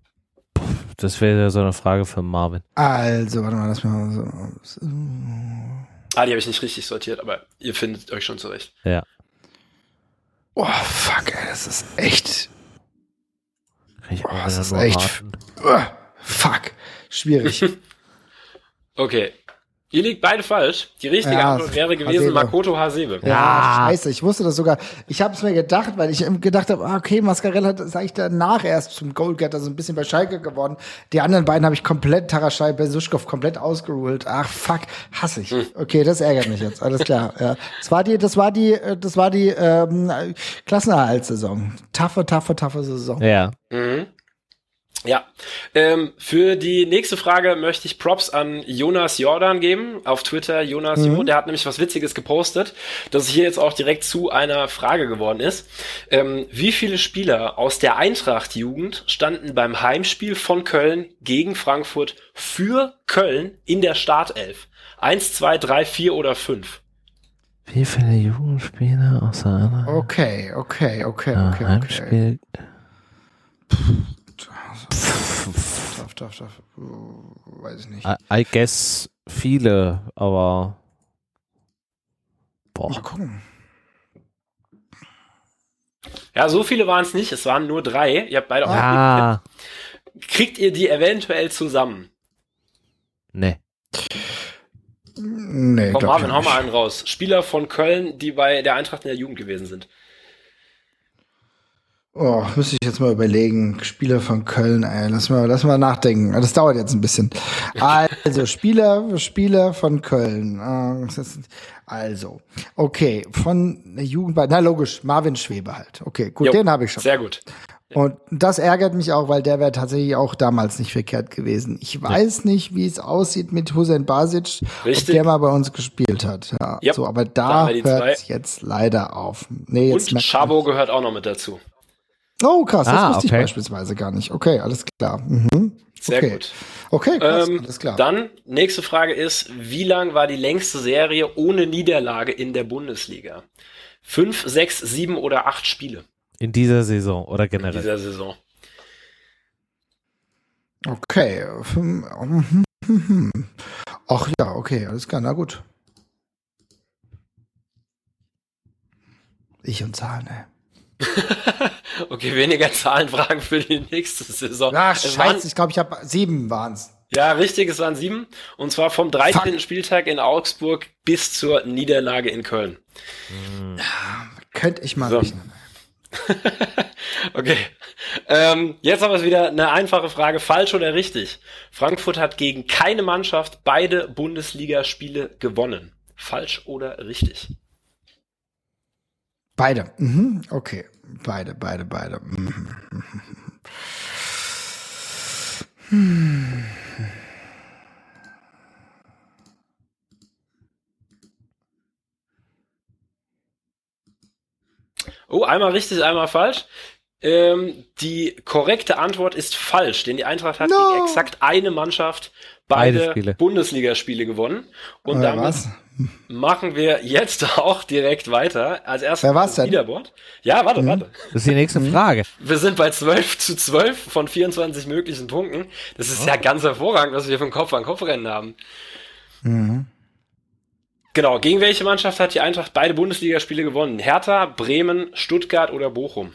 Das wäre ja so eine Frage für Marvin. Also, warte mal, lass mich mal so. Ah, die habe ich nicht richtig sortiert, aber ihr findet euch schon zurecht. Ja. Oh, fuck, ey, das ist echt. Krieg ich auch Oh, wieder das ist nur echt. raten. Uh, fuck. Schwierig. Okay. Ihr liegt beide falsch. Die richtige Ja, Antwort wäre gewesen Hasebe. Makoto Hasebe. Ja, scheiße, ich wusste das sogar. Ich habe es mir gedacht, weil ich gedacht habe, ah, okay, Mascarell hat ist eigentlich danach erst zum Goalgetter so ein bisschen bei Schalke geworden. Die anderen beiden habe ich komplett, Taraschai, Besuschkow komplett ausgeruled. Ach, fuck, hasse ich. Okay, das ärgert mich jetzt. Alles klar. Ja. Das war die, das war die, äh, das war die ähm, Klassenerhaltssaison. Taffe, taffe, taffe Saison. Ja. Mhm. Ja, ähm, für die nächste Frage möchte ich Props an Jonas Jordan geben, auf Twitter, Jonas Mhm. Jo, der hat nämlich was Witziges gepostet, das hier jetzt auch direkt zu einer Frage geworden ist. Ähm, wie viele Spieler aus der Eintracht-Jugend standen beim Heimspiel von Köln gegen Frankfurt für Köln in der Startelf? Eins, zwei, drei, vier oder fünf? Wie viele Jugendspieler aus einer Okay, okay, okay, äh, okay, okay. Heimspiel? Tough, tough, tough. Uh, weiß ich nicht. I, I guess viele, aber boah. Mal gucken. Ja, so viele waren es nicht, es waren nur drei. Ihr habt beide auch Ah, Kriegt ihr die eventuell zusammen? ne. Nee, Komm, glaub Marvin, ich hau nicht. mal einen raus. Spieler von Köln, die bei der Eintracht in der Jugend gewesen sind. Oh, müsste ich jetzt mal überlegen. Spieler von Köln, ey. Lass mal, lass mal nachdenken. Das dauert jetzt ein bisschen. Also, Spieler, Spieler von Köln. Also, okay, von der Jugend, na logisch, Marvin Schwebe halt. Okay, gut, jo, den habe ich schon. Sehr gut. Und das ärgert mich auch, weil der wäre tatsächlich auch damals nicht verkehrt gewesen. Ich weiß ja. nicht, wie es aussieht mit Hussein Basic, Richtig. ob der mal bei uns gespielt hat. Ja, yep. so, aber da, da hört es jetzt leider auf. Nee, jetzt Und Schabo gehört auch noch mit dazu. Oh, krass, das ah, wusste okay. ich beispielsweise gar nicht. Okay, alles klar. Mhm. Sehr okay. gut. Okay, krass, ähm, alles klar. Dann, nächste Frage ist, wie lang war die längste Serie ohne Niederlage in der Bundesliga? Fünf, sechs, sieben oder acht Spiele? In dieser Saison oder generell? In dieser Saison. Okay. Ach ja, okay, alles klar, na gut. Ich und Zahlen, ey. Okay, weniger Zahlenfragen für die nächste Saison. Ach, scheiße, waren, ich glaube, ich habe sieben waren's. Ja, richtig, es waren sieben. Und zwar vom dreizehnten Fuck. Spieltag in Augsburg bis zur Niederlage in Köln. Hm. Ja, könnte ich mal so. rechnen. Okay. Ähm, jetzt aber wieder eine einfache Frage. Falsch oder richtig? Frankfurt hat gegen keine Mannschaft beide Bundesligaspiele gewonnen. Falsch oder richtig? Beide. Mhm. Okay. Beide, beide, beide. Mhm. Hm. Oh, einmal richtig, einmal falsch. Ähm, die korrekte Antwort ist falsch, denn die Eintracht hat no. gegen exakt eine Mannschaft beide, beide Bundesligaspiele gewonnen. Und äh, damit was? machen wir jetzt auch direkt weiter. Als erstes Wer war's denn? Leaderboard. Ja, warte, mhm. warte. Das ist die nächste Frage. Wir sind bei zwölf zu zwölf von vierundzwanzig möglichen Punkten. Das ist oh. ja ganz hervorragend, was wir für ein Kopf-an-Kopf-Rennen haben. Mhm. Genau, gegen welche Mannschaft hat die Eintracht beide Bundesligaspiele gewonnen? Hertha, Bremen, Stuttgart oder Bochum?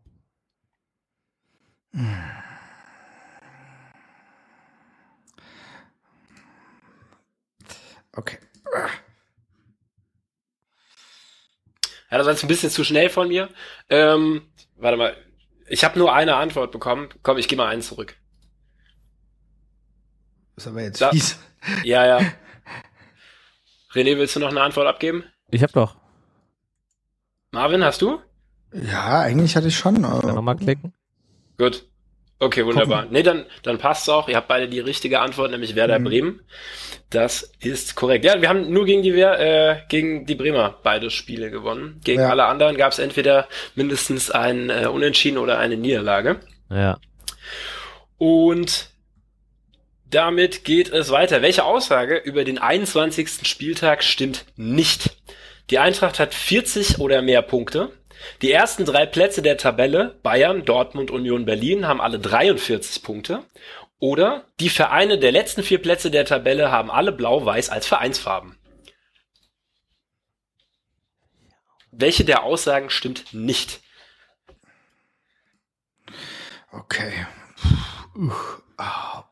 Okay. Ja, das war jetzt ein bisschen zu schnell von mir. Ähm, warte mal, ich habe nur eine Antwort bekommen. Komm, ich gehe mal einen zurück. Ist aber jetzt da, fies. Ja, ja. René, willst du noch eine Antwort abgeben? Ich hab doch. Marvin, hast du? Ja, eigentlich hatte ich schon. Äh, nochmal klicken. Gut. Okay, wunderbar. Gucken. Nee, dann, dann passt's auch. Ihr habt beide die richtige Antwort, nämlich Werder mhm. Bremen. Das ist korrekt. Ja, wir haben nur gegen die, äh, gegen die Bremer beide Spiele gewonnen. Gegen ja. alle anderen gab es entweder mindestens ein äh, Unentschieden oder eine Niederlage. Ja. Und damit geht es weiter. Welche Aussage über den einundzwanzigsten Spieltag stimmt nicht? Die Eintracht hat vierzig oder mehr Punkte. Die ersten drei Plätze der Tabelle, Bayern, Dortmund, Union Berlin, haben alle dreiundvierzig Punkte. Oder die Vereine der letzten vier Plätze der Tabelle haben alle Blau-Weiß als Vereinsfarben. Welche der Aussagen stimmt nicht? Okay. Uh, ah,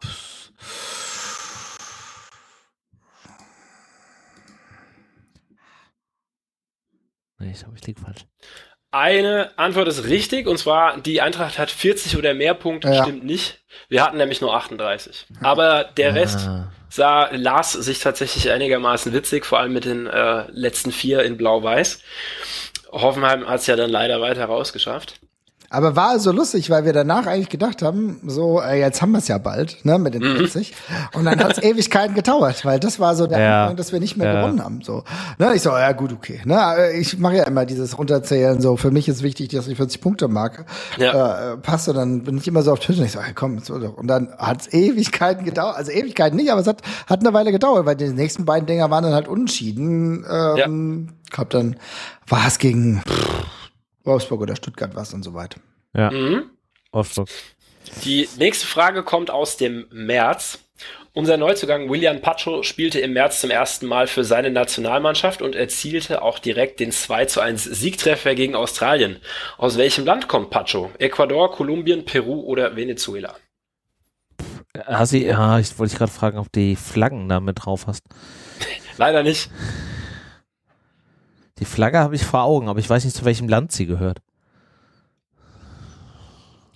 Nee, ich glaube, ich liege falsch. Eine Antwort ist richtig, und zwar, die Eintracht hat vierzig oder mehr Punkte, ja. stimmt nicht. Wir hatten nämlich nur achtunddreißig. Aber der Rest ah. sah, las sich tatsächlich einigermaßen witzig, vor allem mit den äh, letzten vier in Blau-Weiß. Hoffenheim hat es ja dann leider weiter rausgeschafft. Aber war also lustig, weil wir danach eigentlich gedacht haben, so, äh, jetzt haben wir es ja bald, ne, mit den vierzig. Mhm. Und dann hat es Ewigkeiten gedauert, weil das war so der ja. Anfang, dass wir nicht mehr ja. gewonnen haben. So, ne, ich so, ja gut, okay. Ne, ich mache ja immer dieses Runterzählen. So, für mich ist wichtig, dass ich vierzig Punkte marke. Ja. Äh, passt, und dann bin ich immer so auf Tisch und ich so, hey, komm, so doch. Und dann hat es Ewigkeiten gedauert, also Ewigkeiten nicht, aber es hat hat eine Weile gedauert, weil die nächsten beiden Dinger waren dann halt unentschieden. Ähm, ja. Glaub, dann war es gegen pff, Wolfsburg oder Stuttgart was und so weiter. Ja, mhm. Wolfsburg. Die nächste Frage kommt aus dem März. Unser Neuzugang Willian Pacho spielte im März zum ersten Mal für seine Nationalmannschaft und erzielte auch direkt den zwei zu eins Siegtreffer gegen Australien. Aus welchem Land kommt Pacho? Ecuador, Kolumbien, Peru oder Venezuela? Hast du, ja, ich wollte dich gerade fragen, ob du die Flaggen da mit drauf hast. Leider nicht. Die Flagge habe ich vor Augen, aber ich weiß nicht, zu welchem Land sie gehört.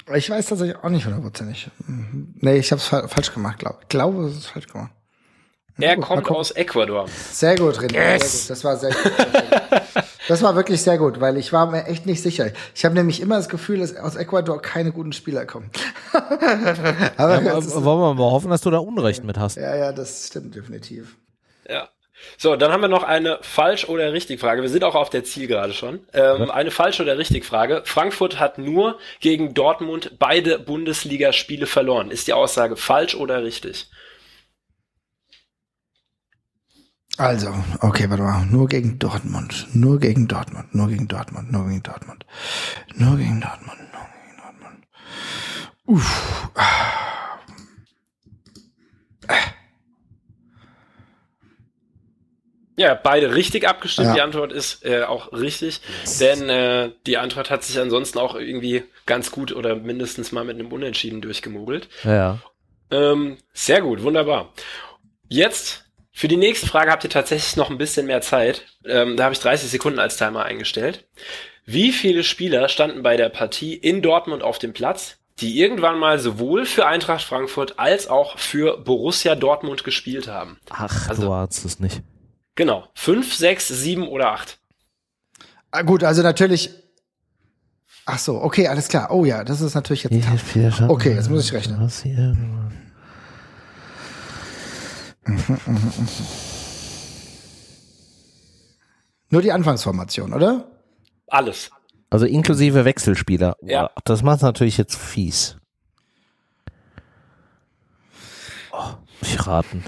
Ich weiß tatsächlich auch nicht hundertprozentig. Nee, ich habe es fa- falsch gemacht, glaube ich. Ich glaube, es ist falsch gemacht. Er gut, kommt aus Ecuador. Sehr gut, René. Yes. Sehr gut. Das war sehr gut. Sehr gut. Das war wirklich sehr gut, weil ich war mir echt nicht sicher. Ich habe nämlich immer das Gefühl, dass aus Ecuador keine guten Spieler kommen. Aber ja, wollen wir mal hoffen, dass du da Unrecht mit hast. Ja, ja, das stimmt definitiv. Ja. So, dann haben wir noch eine falsch oder richtig Frage. Wir sind auch auf der Zielgerade schon. Ähm, ja. Eine falsch oder richtig Frage. Frankfurt hat nur gegen Dortmund beide Bundesligaspiele verloren. Ist die Aussage falsch oder richtig? Also, okay, warte mal. Nur gegen Dortmund. Nur gegen Dortmund. Nur gegen Dortmund. Nur gegen Dortmund. Nur gegen Dortmund. Nur gegen Dortmund. Uff. Ja, beide richtig abgestimmt. Ja. Die Antwort ist äh, auch richtig, denn äh, die Antwort hat sich ansonsten auch irgendwie ganz gut oder mindestens mal mit einem Unentschieden durchgemogelt. Ja. Ähm, sehr gut, wunderbar. Jetzt, für die nächste Frage habt ihr tatsächlich noch ein bisschen mehr Zeit. Ähm, da habe ich dreißig Sekunden als Timer eingestellt. Wie viele Spieler standen bei der Partie in Dortmund auf dem Platz, die irgendwann mal sowohl für Eintracht Frankfurt als auch für Borussia Dortmund gespielt haben? Ach, also, du hast es nicht. Genau. Fünf, sechs, sieben oder acht. Ah, gut, also natürlich. Ach so, okay, alles klar. Oh ja, das ist natürlich jetzt tough. Okay, jetzt muss ich rechnen. Nur die Anfangsformation, oder? Alles. Also inklusive Wechselspieler. Ja. Das macht natürlich jetzt fies. Oh, ich raten.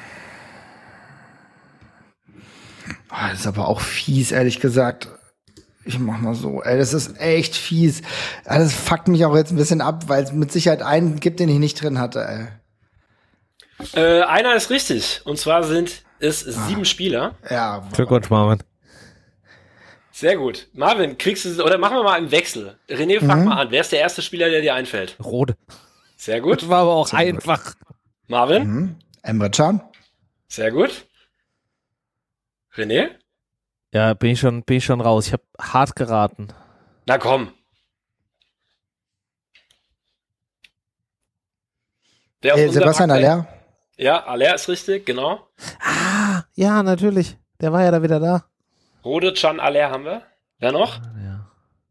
Oh, das ist aber auch fies, ehrlich gesagt. Ich mach mal so. Ey, das ist echt fies. Das fuckt mich auch jetzt ein bisschen ab, weil es mit Sicherheit einen gibt, den ich nicht drin hatte, ey. Äh, einer ist richtig. Und zwar sind es sieben ah. Spieler. Ja. Glückwunsch, Marvin. Sehr gut. Marvin, kriegst du, oder machen wir mal im Wechsel. René, fang mhm. mal an. Wer ist der erste Spieler, der dir einfällt? Rode. Sehr gut. Das war aber auch Sehr einfach. Gut. Marvin? Mhm. Emre Can. Sehr gut. René? Ja, bin ich schon, bin ich schon raus. Ich habe hart geraten. Na komm. Hey, Sebastian Aller? Ja, Aller ist richtig, genau. Ah, ja, natürlich. Der war ja da wieder da. Rode, Can, Aller haben wir. Wer noch? Ja,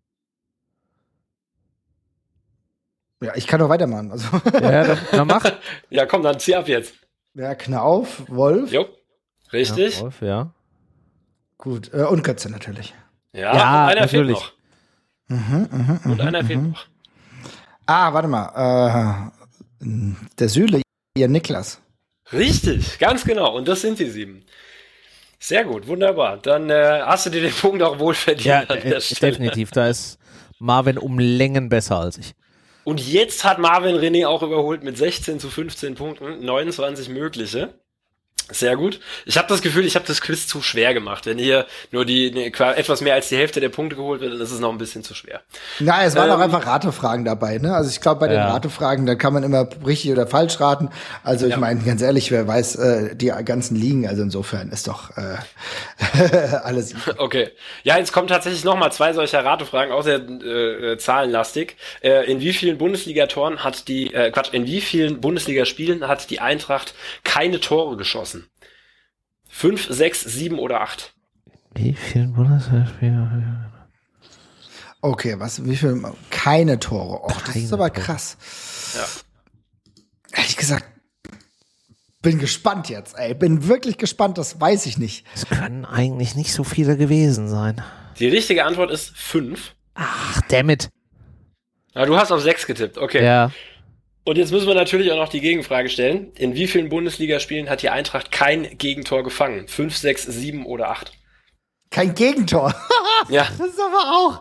ja ich kann doch weitermachen. Also. Ja, dann, dann mach. Ja, komm, dann zieh ab jetzt. Ja, Knauf, Wolf. Jo, richtig. Ja, Wolf, ja. Gut, äh, und Götze natürlich. Ja, ja und einer natürlich. fehlt noch. Mhm, mh, und einer mh. fehlt noch. Ah, warte mal. Äh, der Süle, ihr Niklas. Richtig, ganz genau. Und das sind die sieben. Sehr gut, wunderbar. Dann äh, hast du dir den Punkt auch wohl verdient. Ja, an der äh, Stelle. Definitiv. Da ist Marvin um Längen besser als ich. Und jetzt hat Marvin René auch überholt mit sechzehn zu fünfzehn Punkten, neunundzwanzig mögliche. Sehr gut. Ich habe das Gefühl, ich habe das Quiz zu schwer gemacht. Wenn hier nur die ne, etwas mehr als die Hälfte der Punkte geholt wird, dann ist es noch ein bisschen zu schwer. Na, es waren ähm, auch einfach Ratefragen dabei, ne? Also ich glaube, bei den ja. Ratefragen, da kann man immer richtig oder falsch raten. Also ich ja. meine, ganz ehrlich, wer weiß, äh, die ganzen liegen. Also insofern ist doch äh, alles. Okay. Ja, jetzt kommen tatsächlich noch mal zwei solcher Ratefragen, auch sehr äh, zahlenlastig. Äh, in wie vielen Bundesligatoren hat die, äh, Quatsch, in wie vielen Bundesligaspielen hat die Eintracht keine Tore geschossen? Fünf, sechs, sieben oder acht? Wie viele Bundesligaspiele? Okay, was, wie viel? Keine Tore. Och, das Keine ist aber Tore. krass. Ja. Ehrlich gesagt, bin gespannt jetzt, ey. Bin wirklich gespannt, das weiß ich nicht. Es können eigentlich nicht so viele gewesen sein. Die richtige Antwort ist fünf. Ach, dammit. Ja, du hast auf sechs getippt, okay. Ja. Und jetzt müssen wir natürlich auch noch die Gegenfrage stellen. In wie vielen Bundesligaspielen hat die Eintracht kein Gegentor gefangen? Fünf, sechs, sieben oder acht? Kein Gegentor. Ja. Das ist aber auch.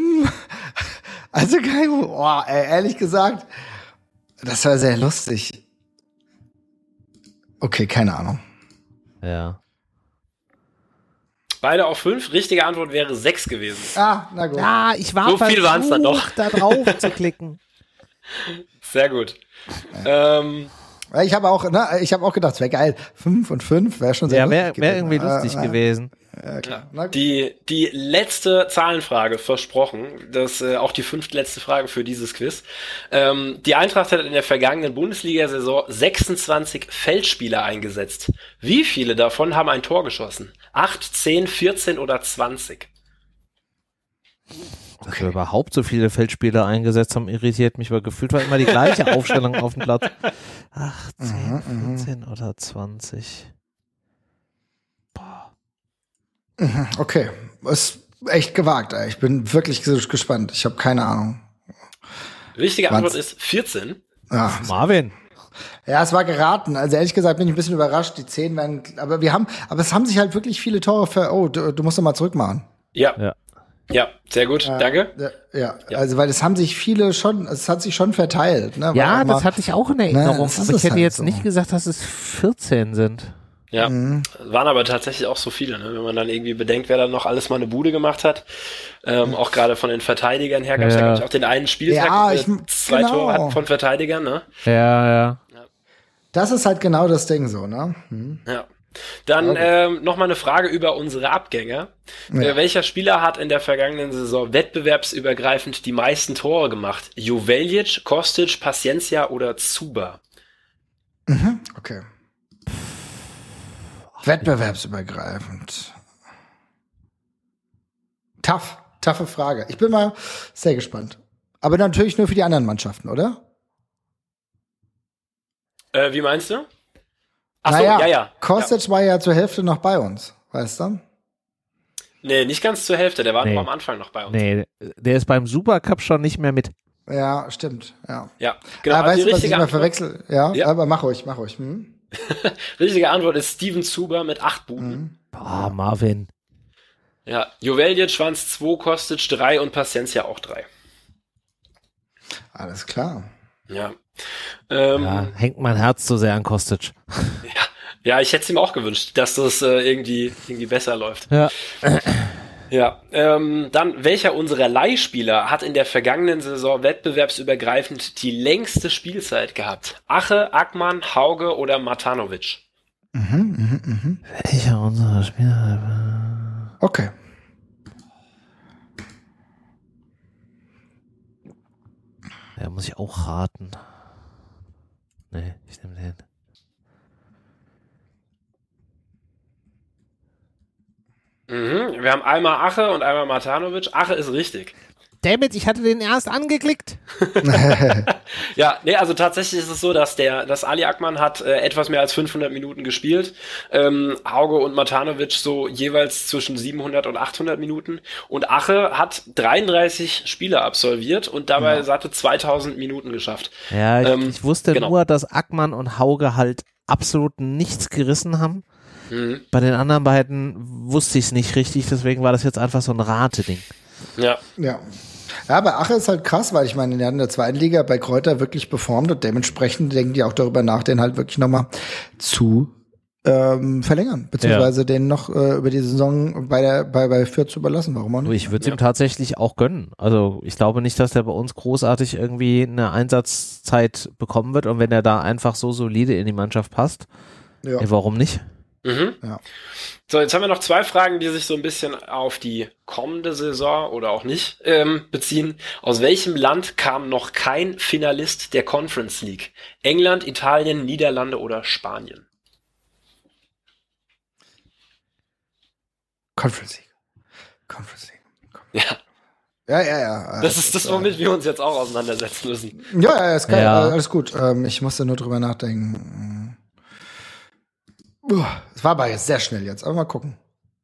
Also kein. Oh, ey, ehrlich gesagt, das war sehr lustig. Okay, keine Ahnung. Ja. Beide auf fünf. Richtige Antwort wäre sechs gewesen. Ah, na gut. Ja, ich war So viel waren's dann doch. da drauf zu klicken. Sehr gut. Ähm, Ich habe auch, ne, ich habe auch gedacht, es wäre geil. Fünf und fünf wäre schon sehr Ja, wäre lustig wär gewesen. irgendwie lustig äh, gewesen. Ja, klar. Ja. Die, die letzte Zahlenfrage, versprochen, das äh, auch die fünftletzte Frage für dieses Quiz. Ähm, die Eintracht hat in der vergangenen Bundesliga-Saison sechsundzwanzig Feldspieler eingesetzt. Wie viele davon haben ein Tor geschossen? acht, zehn, vierzehn oder zwanzig? Dass okay. wir überhaupt so viele Feldspieler eingesetzt haben, irritiert mich, weil gefühlt war immer die gleiche Aufstellung auf dem Platz. achtzehn, vierzehn oder zwanzig. Boah. Okay, ist echt gewagt. Ey. Ich bin wirklich gespannt. Ich habe keine Ahnung. Richtige Antwort Was? ist vierzehn. Ja. Marvin. Ja, es war geraten. Also ehrlich gesagt bin ich ein bisschen überrascht. Die zehn werden, aber wir haben, aber es haben sich halt wirklich viele Tore für. Oh, du, du musst doch mal zurückmachen. Ja. Ja. Ja, sehr gut, Ja, danke. Ja, ja, also weil es haben sich viele schon, es hat sich schon verteilt. Ne? Ja, mal, das hatte ich auch in Erinnerung, ne, aber ich hätte halt jetzt so. nicht gesagt, dass es vierzehn sind. Ja, Mhm. waren aber tatsächlich auch so viele, ne? Wenn man dann irgendwie bedenkt, wer dann noch alles mal eine Bude gemacht hat. Ähm, auch gerade von den Verteidigern her gab es ja, Ja. glaube ich, auch den einen Spieltag, Ja, wo ich- wir zwei genau. Tore hatten von Verteidigern, ne? Ja, ja. Das ist halt genau das Ding so, ne? Hm. Ja. Dann Okay. ähm, noch mal eine Frage über unsere Abgänger. Ja. Äh, welcher Spieler hat in der vergangenen Saison wettbewerbsübergreifend die meisten Tore gemacht? Joveljic, Kostic, Paciencia oder Zuba? Mhm. Okay. Wettbewerbsübergreifend. Tough, toughe Frage. Ich bin mal sehr gespannt. Aber natürlich nur für die anderen Mannschaften, oder? Äh, wie meinst du? Ach so, naja, ja, ja. Kostic ja. war ja zur Hälfte noch bei uns, weißt du? Nee, nicht ganz zur Hälfte, der war Nee. nur am Anfang noch bei uns. Nee, der ist beim Supercup schon nicht mehr mit. Ja, stimmt, ja. Ja, genau. Ah, also weißt die du, was ich richtige, immer Antwort, verwechsel? Ja, Ja. aber mach ruhig, mach ruhig. Hm? richtige Antwort ist Steven Zuber mit acht Buden. Mhm. Boah, Marvin. Ja, Joveljic waren es zwei, Kostic drei und Paciencia auch drei. Alles klar. Ja. Ähm, Ja, ja. hängt mein Herz so sehr an Kostic. ja, ich hätte es ihm auch gewünscht, dass das äh, irgendwie, irgendwie besser läuft. Ja. Ja, ähm, dann, welcher unserer Leihspieler hat in der vergangenen Saison wettbewerbsübergreifend die längste Spielzeit gehabt? Ache, Ackmann, Hauge oder Matanovic? Mhm, mhm, mhm. Welcher unserer Spieler? Okay. Ja, muss ich auch raten. Nee, ich nehme den. Mhm, wir haben einmal Ache und einmal Matanovic. Ache ist richtig. Dammit, ich hatte den erst angeklickt. Ja, nee, also tatsächlich ist es so, dass der, dass Ali Ackmann hat äh, etwas mehr als fünfhundert Minuten gespielt, ähm, Hauge und Matanovic so jeweils zwischen siebenhundert und achthundert Minuten und Ache hat dreiunddreißig Spiele absolviert und dabei Ja. satte zweitausend Minuten geschafft. Ja, ich, Ähm, ich wusste genau. nur, dass Ackmann und Hauge halt absolut nichts gerissen haben. Mhm. Bei den anderen beiden wusste ich es nicht richtig, deswegen war das jetzt einfach so ein Rateding. Ja, Ja. Ja, aber Ache ist halt krass, weil ich meine, der hat in der zweiten Liga bei Kräuter wirklich performt und dementsprechend denken die auch darüber nach, den halt wirklich nochmal zu ähm, verlängern, beziehungsweise den noch äh, über die Saison bei der bei, bei Fürth zu überlassen. Warum auch Nur nicht? ich würde es Ja. ihm tatsächlich auch gönnen. Also ich glaube nicht, dass der bei uns großartig irgendwie eine Einsatzzeit bekommen wird und wenn er da einfach so solide in die Mannschaft passt, Ja. ey, warum nicht? mhm. Ja. So, jetzt haben wir noch zwei Fragen, die sich so ein bisschen auf die kommende Saison oder auch nicht ähm, beziehen. Aus welchem Land kam noch kein Finalist der Conference League? England, Italien, Niederlande oder Spanien? Conference League. Conference League. Ja, Ja, ja, ja. das ist das, womit wir uns jetzt auch auseinandersetzen müssen. Ja, ja, ist geil. Ja. Äh, Alles gut. Ähm, ich musste nur drüber nachdenken. Uah, Es war aber jetzt sehr schnell jetzt, aber mal gucken.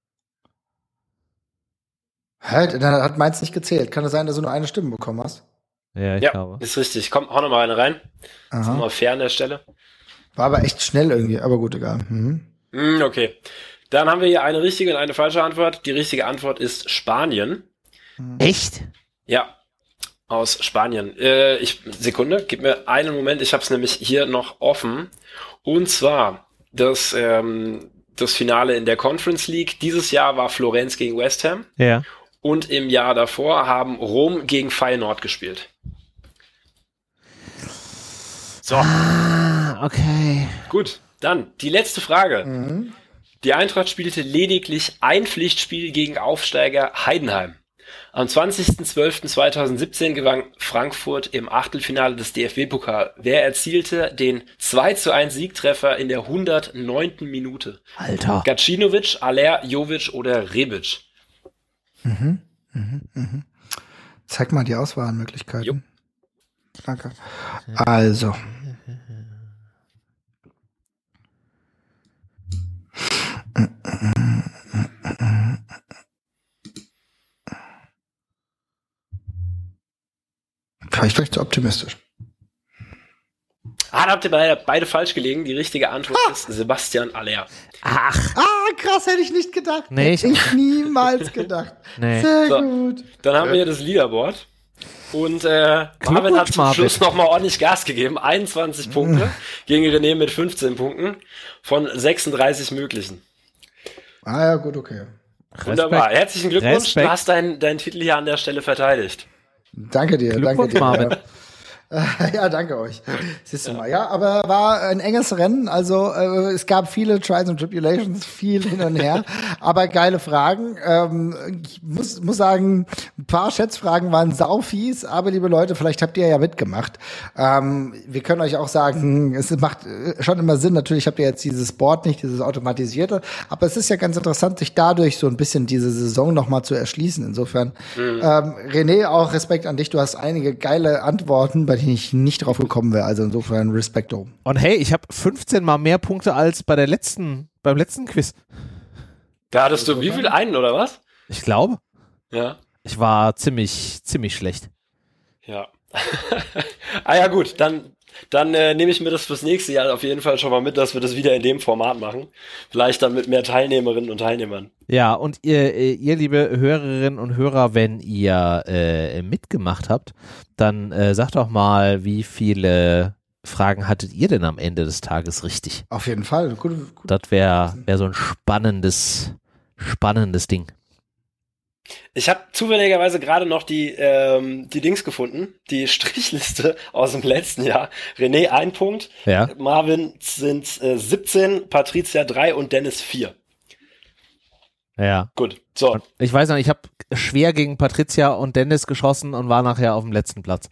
Hä? Dann hat Mainz nicht gezählt. Kann es sein, dass du nur eine Stimme bekommen hast? Ja, ich Ja, glaube. ist richtig. Komm, hau noch mal eine rein. Ist Aha. mal fair an der Stelle. War aber echt schnell irgendwie, aber gut, egal. Mhm. Hm, okay. Dann haben wir hier eine richtige und eine falsche Antwort. Die richtige Antwort ist Spanien. Echt? Ja, aus Spanien. Äh, ich, Sekunde, gib mir einen Moment. Ich habe es nämlich hier noch offen. Und zwar das, ähm, das Finale in der Conference League. Dieses Jahr war Florenz gegen West Ham. Ja. Und im Jahr davor haben Rom gegen Feyenoord gespielt. So, Ah, okay. gut. Dann die letzte Frage. Mhm. Die Eintracht spielte lediglich ein Pflichtspiel gegen Aufsteiger Heidenheim. Am zwanzigster zwölfter zweitausendsiebzehn gewann Frankfurt im Achtelfinale des D F B-Pokal. Wer erzielte den zwei zu eins Siegtreffer in der hundertneunten Minute? Alter. Gacinovic, Aller, Jovic oder Rebic? Mhm, mhm, mhm. Zeig mal die Auswahlmöglichkeiten. Jo. Danke. Also. Vielleicht war ich zu optimistisch. Ah, da habt ihr beide, beide falsch gelegen. Die richtige Antwort ah. ist Sebastian Aller. Ach. Ah, krass, hätte ich nicht gedacht. Nee, ich, hätte ich niemals gedacht. Nee. Sehr so, gut. Dann haben wir hier das Leaderboard. Und äh, Marvin hat zum Schluss nochmal ordentlich Gas gegeben. einundzwanzig Punkte gegen René mit fünfzehn Punkten von sechsunddreißig möglichen. Ah ja, gut, okay. Wunderbar. Respekt. Herzlichen Glückwunsch. Respekt. Du hast deinen deinen Titel hier an der Stelle verteidigt. Danke dir, danke dir. Marvin. Ja, danke euch. Siehst du ja. mal. Ja, aber war ein enges Rennen. Also äh, es gab viele Trials and Tribulations, viel hin und her. Aber geile Fragen. Ähm, ich muss, muss sagen, ein paar Schätzfragen waren saufies. Aber liebe Leute, vielleicht habt ihr ja mitgemacht. Ähm, wir können euch auch sagen, es macht schon immer Sinn. Natürlich habt ihr jetzt dieses Board nicht, dieses automatisierte. Aber es ist ja ganz interessant, sich dadurch so ein bisschen diese Saison noch mal zu erschließen. Insofern, mhm. ähm, René, auch Respekt an dich. Du hast einige geile Antworten, bei denen ich nicht drauf gekommen wäre. Also insofern Respekto. Und hey, ich habe fünfzehn mal mehr Punkte als bei der letzten, beim letzten Quiz. Da hattest du wie viel? Einen oder was? Ich glaube. Ja. Ich war ziemlich, ziemlich schlecht. Ja. Ah ja, gut, dann Dann äh, nehme ich mir das fürs nächste Jahr auf jeden Fall schon mal mit, dass wir das wieder in dem Format machen. Vielleicht dann mit mehr Teilnehmerinnen und Teilnehmern. Ja, und ihr, ihr liebe Hörerinnen und Hörer, wenn ihr äh, mitgemacht habt, dann äh, sagt doch mal, wie viele Fragen hattet ihr denn am Ende des Tages richtig? Auf jeden Fall. Gut, gut. Das wäre wär so ein spannendes, spannendes Ding. Ich habe zufälligerweise gerade noch die ähm, die Dings gefunden, die Strichliste aus dem letzten Jahr. René ein Punkt, ja. Marvin sind äh, siebzehn, Patricia drei und Dennis vier. Ja. Gut, so. Und ich weiß noch, ich habe schwer gegen Patricia und Dennis geschossen und war nachher auf dem letzten Platz.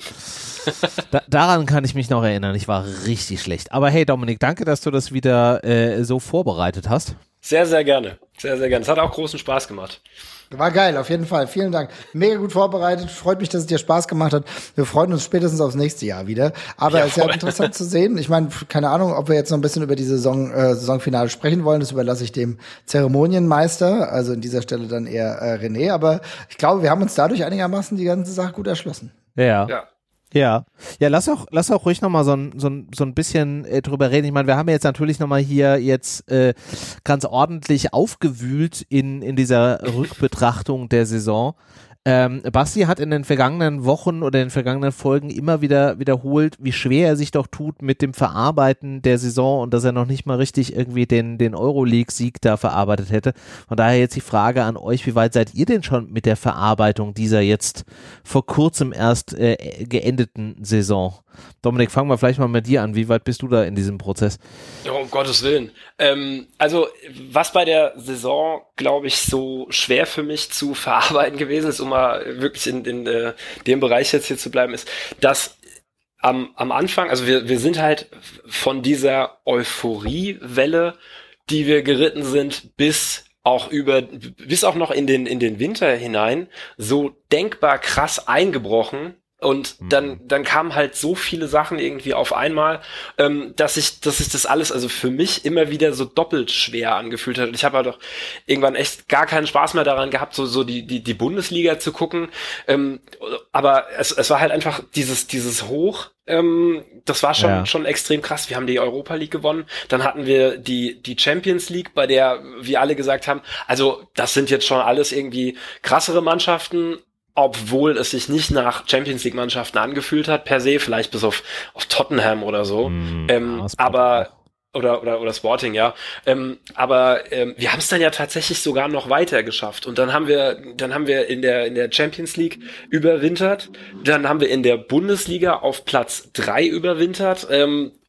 da, daran kann ich mich noch erinnern, ich war richtig schlecht. Aber hey Dominik, danke, dass du das wieder äh, so vorbereitet hast. Sehr, sehr gerne. Sehr, sehr gerne. Es hat auch großen Spaß gemacht. War geil, auf jeden Fall. Vielen Dank. Mega gut vorbereitet. Freut mich, dass es dir Spaß gemacht hat. Wir freuen uns spätestens aufs nächste Jahr wieder. Aber es ist ja interessant zu sehen. Ich meine, keine Ahnung, ob wir jetzt noch ein bisschen über die Saison, äh, Saisonfinale sprechen wollen. Das überlasse ich dem Zeremonienmeister. Also an dieser Stelle dann eher äh, René. Aber ich glaube, wir haben uns dadurch einigermaßen die ganze Sache gut erschlossen. Ja. Ja. Ja, ja, lass auch, lass auch ruhig nochmal so ein, so ein, so ein bisschen äh, drüber reden. Ich meine, wir haben jetzt natürlich nochmal hier jetzt äh, ganz ordentlich aufgewühlt in, in dieser Rückbetrachtung der Saison. Ähm, Basti hat in den vergangenen Wochen oder in den vergangenen Folgen immer wieder wiederholt, wie schwer er sich doch tut mit dem Verarbeiten der Saison und dass er noch nicht mal richtig irgendwie den, den Euroleague-Sieg da verarbeitet hätte. Von daher jetzt die Frage an euch, wie weit seid ihr denn schon mit der Verarbeitung dieser jetzt vor kurzem erst äh, geendeten Saison? Dominik, fangen wir vielleicht mal mit dir an. Wie weit bist du da in diesem Prozess? Oh, um Gottes Willen. Ähm, also, was bei der Saison, glaube ich, so schwer für mich zu verarbeiten gewesen ist, um mal wirklich in, in äh, dem Bereich jetzt hier zu bleiben, ist, dass am, am Anfang, also wir, wir sind halt von dieser Euphoriewelle, die wir geritten sind, bis auch über, bis auch noch in den, in den Winter hinein, so denkbar krass eingebrochen. Und dann, dann kamen halt so viele Sachen irgendwie auf einmal, ähm, dass ich, dass sich das alles, also für mich immer wieder so doppelt schwer angefühlt hat. Und ich habe halt auch irgendwann echt gar keinen Spaß mehr daran gehabt, so, so die, die, die Bundesliga zu gucken. Ähm, aber es, es war halt einfach dieses, dieses Hoch. Ähm, das war schon, ja. schon extrem krass. Wir haben die Europa League gewonnen. Dann hatten wir die, die Champions League, bei der wir alle gesagt haben, also, das sind jetzt schon alles irgendwie krassere Mannschaften. Obwohl es sich nicht nach Champions-League-Mannschaften angefühlt hat, per se, vielleicht bis auf, auf Tottenham oder so. Mm, ähm, aber oder oder oder Sporting, ja. Ähm, aber ähm, wir haben es dann ja tatsächlich sogar noch weiter geschafft. Und dann haben wir dann haben wir in der in der Champions League überwintert. Dann haben wir in der Bundesliga auf Platz drei überwintert. Ähm,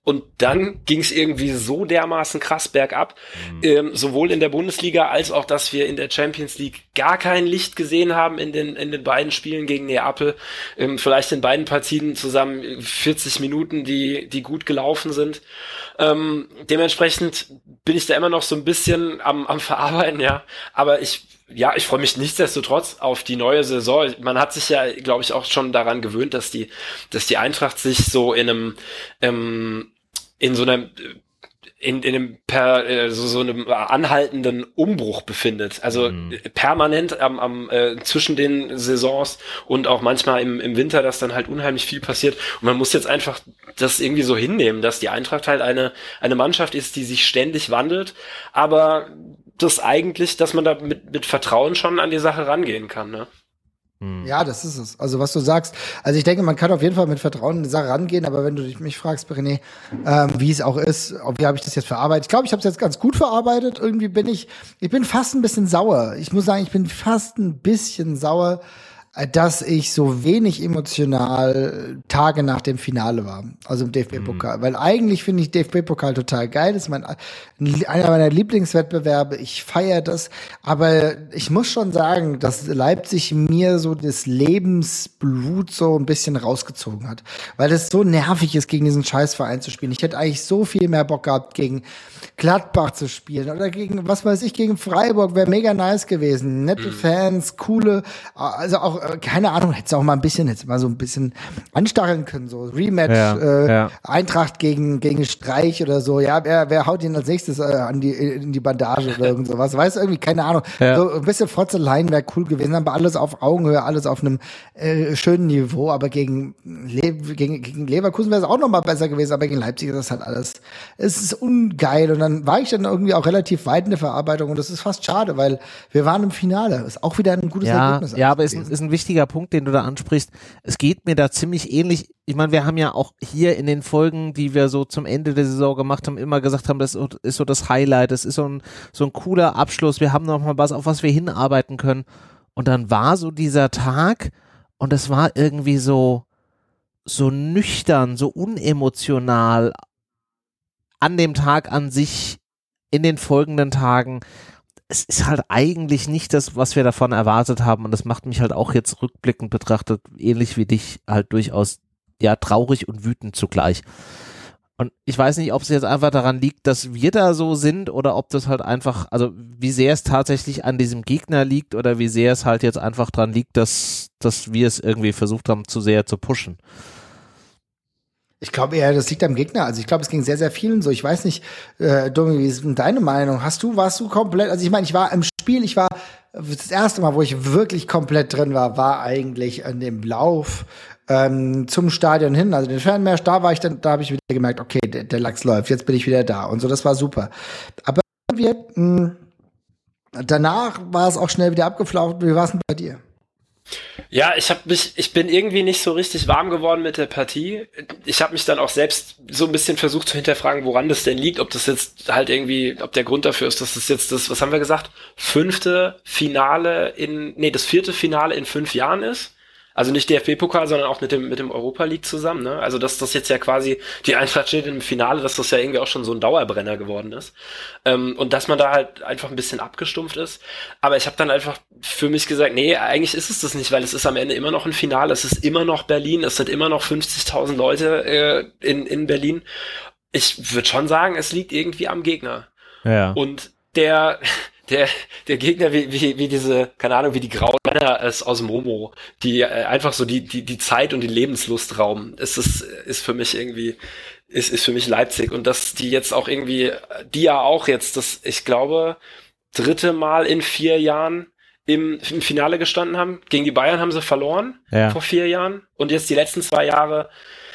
Und dann ging es irgendwie so dermaßen krass bergab, mhm. ähm, sowohl in der Bundesliga als auch, dass wir in der Champions League gar kein Licht gesehen haben in den in den beiden Spielen gegen Neapel. Ähm, vielleicht in beiden Partien zusammen vierzig Minuten, die die gut gelaufen sind. Ähm, dementsprechend bin ich da immer noch so ein bisschen am am Verarbeiten, ja. Aber ich Ja, ich freue mich nichtsdestotrotz auf die neue Saison. Man hat sich ja, glaube ich, auch schon daran gewöhnt, dass die, dass die Eintracht sich so in einem, ähm, in so einem, in, in einem per, äh, so, so einem anhaltenden Umbruch befindet. Also mhm. permanent am, am äh, zwischen den Saisons und auch manchmal im, im Winter, dass dann halt unheimlich viel passiert. Und man muss jetzt einfach das irgendwie so hinnehmen, dass die Eintracht halt eine, eine Mannschaft ist, die sich ständig wandelt, aber das eigentlich, dass man da mit, mit Vertrauen schon an die Sache rangehen kann, ne? Ja, das ist es. Also was du sagst, also ich denke, man kann auf jeden Fall mit Vertrauen an die Sache rangehen, aber wenn du dich mich fragst, René, ähm, wie es auch ist, wie habe ich das jetzt verarbeitet? Ich glaube, ich habe es jetzt ganz gut verarbeitet. Irgendwie bin ich, ich bin fast ein bisschen sauer. Ich muss sagen, ich bin fast ein bisschen sauer, dass ich so wenig emotional Tage nach dem Finale war, also im D F B-Pokal. Mhm. Weil eigentlich finde ich D F B-Pokal total geil. Das ist mein, einer meiner Lieblingswettbewerbe. Ich feiere das. Aber ich muss schon sagen, dass Leipzig mir so das Lebensblut so ein bisschen rausgezogen hat. Weil es so nervig ist, gegen diesen Scheißverein zu spielen. Ich hätte eigentlich so viel mehr Bock gehabt, gegen Gladbach zu spielen oder gegen, was weiß ich, gegen Freiburg. Wäre mega nice gewesen. Nette mhm. Fans, coole, also auch keine Ahnung, hätte es auch mal ein bisschen, hätte mal so ein bisschen anstacheln können, so Rematch, ja, äh, ja. Eintracht gegen gegen Streich oder so, ja, wer, wer haut ihn als nächstes äh, an die in die Bandage oder irgend sowas, weiß irgendwie, keine Ahnung, ja. So ein bisschen Frotzeleien wäre cool gewesen, aber alles auf Augenhöhe, alles auf einem äh, schönen Niveau, aber gegen, Le- gegen, gegen Leverkusen wäre es auch noch mal besser gewesen, aber gegen Leipzig ist das halt alles, es ist ungeil und dann war ich dann irgendwie auch relativ weit in der Verarbeitung und das ist fast schade, weil wir waren im Finale, ist auch wieder ein gutes ja, Ergebnis. Ja, aber es ist, ist ein wichtiger Punkt, den du da ansprichst. Es geht mir da ziemlich ähnlich. Ich meine, wir haben ja auch hier in den Folgen, die wir so zum Ende der Saison gemacht haben, immer gesagt haben, das ist so das Highlight, das ist so ein, so ein cooler Abschluss. Wir haben noch mal was, auf was wir hinarbeiten können. Und dann war so dieser Tag und es war irgendwie so, so nüchtern, so unemotional an dem Tag an sich, in den folgenden Tagen. Es ist halt eigentlich nicht das, was wir davon erwartet haben und das macht mich halt auch jetzt rückblickend betrachtet, ähnlich wie dich, halt durchaus ja traurig und wütend zugleich. Und ich weiß nicht, ob es jetzt einfach daran liegt, dass wir da so sind oder ob das halt einfach, also wie sehr es tatsächlich an diesem Gegner liegt oder wie sehr es halt jetzt einfach daran liegt, dass, dass wir es irgendwie versucht haben, zu sehr zu pushen. Ich glaube eher, das liegt am Gegner. Also ich glaube, es ging sehr, sehr vielen so. Ich weiß nicht, äh, Domi, wie ist denn deine Meinung? Hast du, warst du komplett, also ich meine, ich war im Spiel, ich war, das erste Mal, wo ich wirklich komplett drin war, war eigentlich an dem Lauf ähm, zum Stadion hin, also den Fernmarsch, da war ich dann, da habe ich wieder gemerkt, okay, der, der Lachs läuft, jetzt bin ich wieder da und so, das war super. Aber wir, mh, danach war es auch schnell wieder abgeflaut. Wie war es denn bei dir? Ja, ich habe mich, ich bin irgendwie nicht so richtig warm geworden mit der Partie. Ich habe mich dann auch selbst so ein bisschen versucht zu hinterfragen, woran das denn liegt, ob das jetzt halt irgendwie, ob der Grund dafür ist, dass das jetzt das, was haben wir gesagt, fünfte Finale in, nee, das vierte Finale in fünf Jahren ist. Also nicht D F B-Pokal, sondern auch mit dem mit dem Europa League zusammen, ne? Also dass das jetzt ja quasi, die Eintracht steht im Finale, dass das ja irgendwie auch schon so ein Dauerbrenner geworden ist. Ähm, und dass man da halt einfach ein bisschen abgestumpft ist. Aber ich habe dann einfach für mich gesagt, nee, eigentlich ist es das nicht, weil es ist am Ende immer noch ein Finale, es ist immer noch Berlin, es sind immer noch fünfzigtausend Leute äh, in in Berlin. Ich würde schon sagen, es liegt irgendwie am Gegner. Ja. Und der Der, der Gegner, wie, wie, wie diese, keine Ahnung, wie die grauen Männer es aus Momo, die äh, einfach so die, die, die Zeit und die Lebenslust rauben. Es ist, ist für mich irgendwie, ist, ist für mich Leipzig. Und dass die jetzt auch irgendwie, die ja auch jetzt das, ich glaube, dritte Mal in vier Jahren im, im Finale gestanden haben. Gegen die Bayern haben sie verloren, ja, vor vier Jahren. Und jetzt die letzten zwei Jahre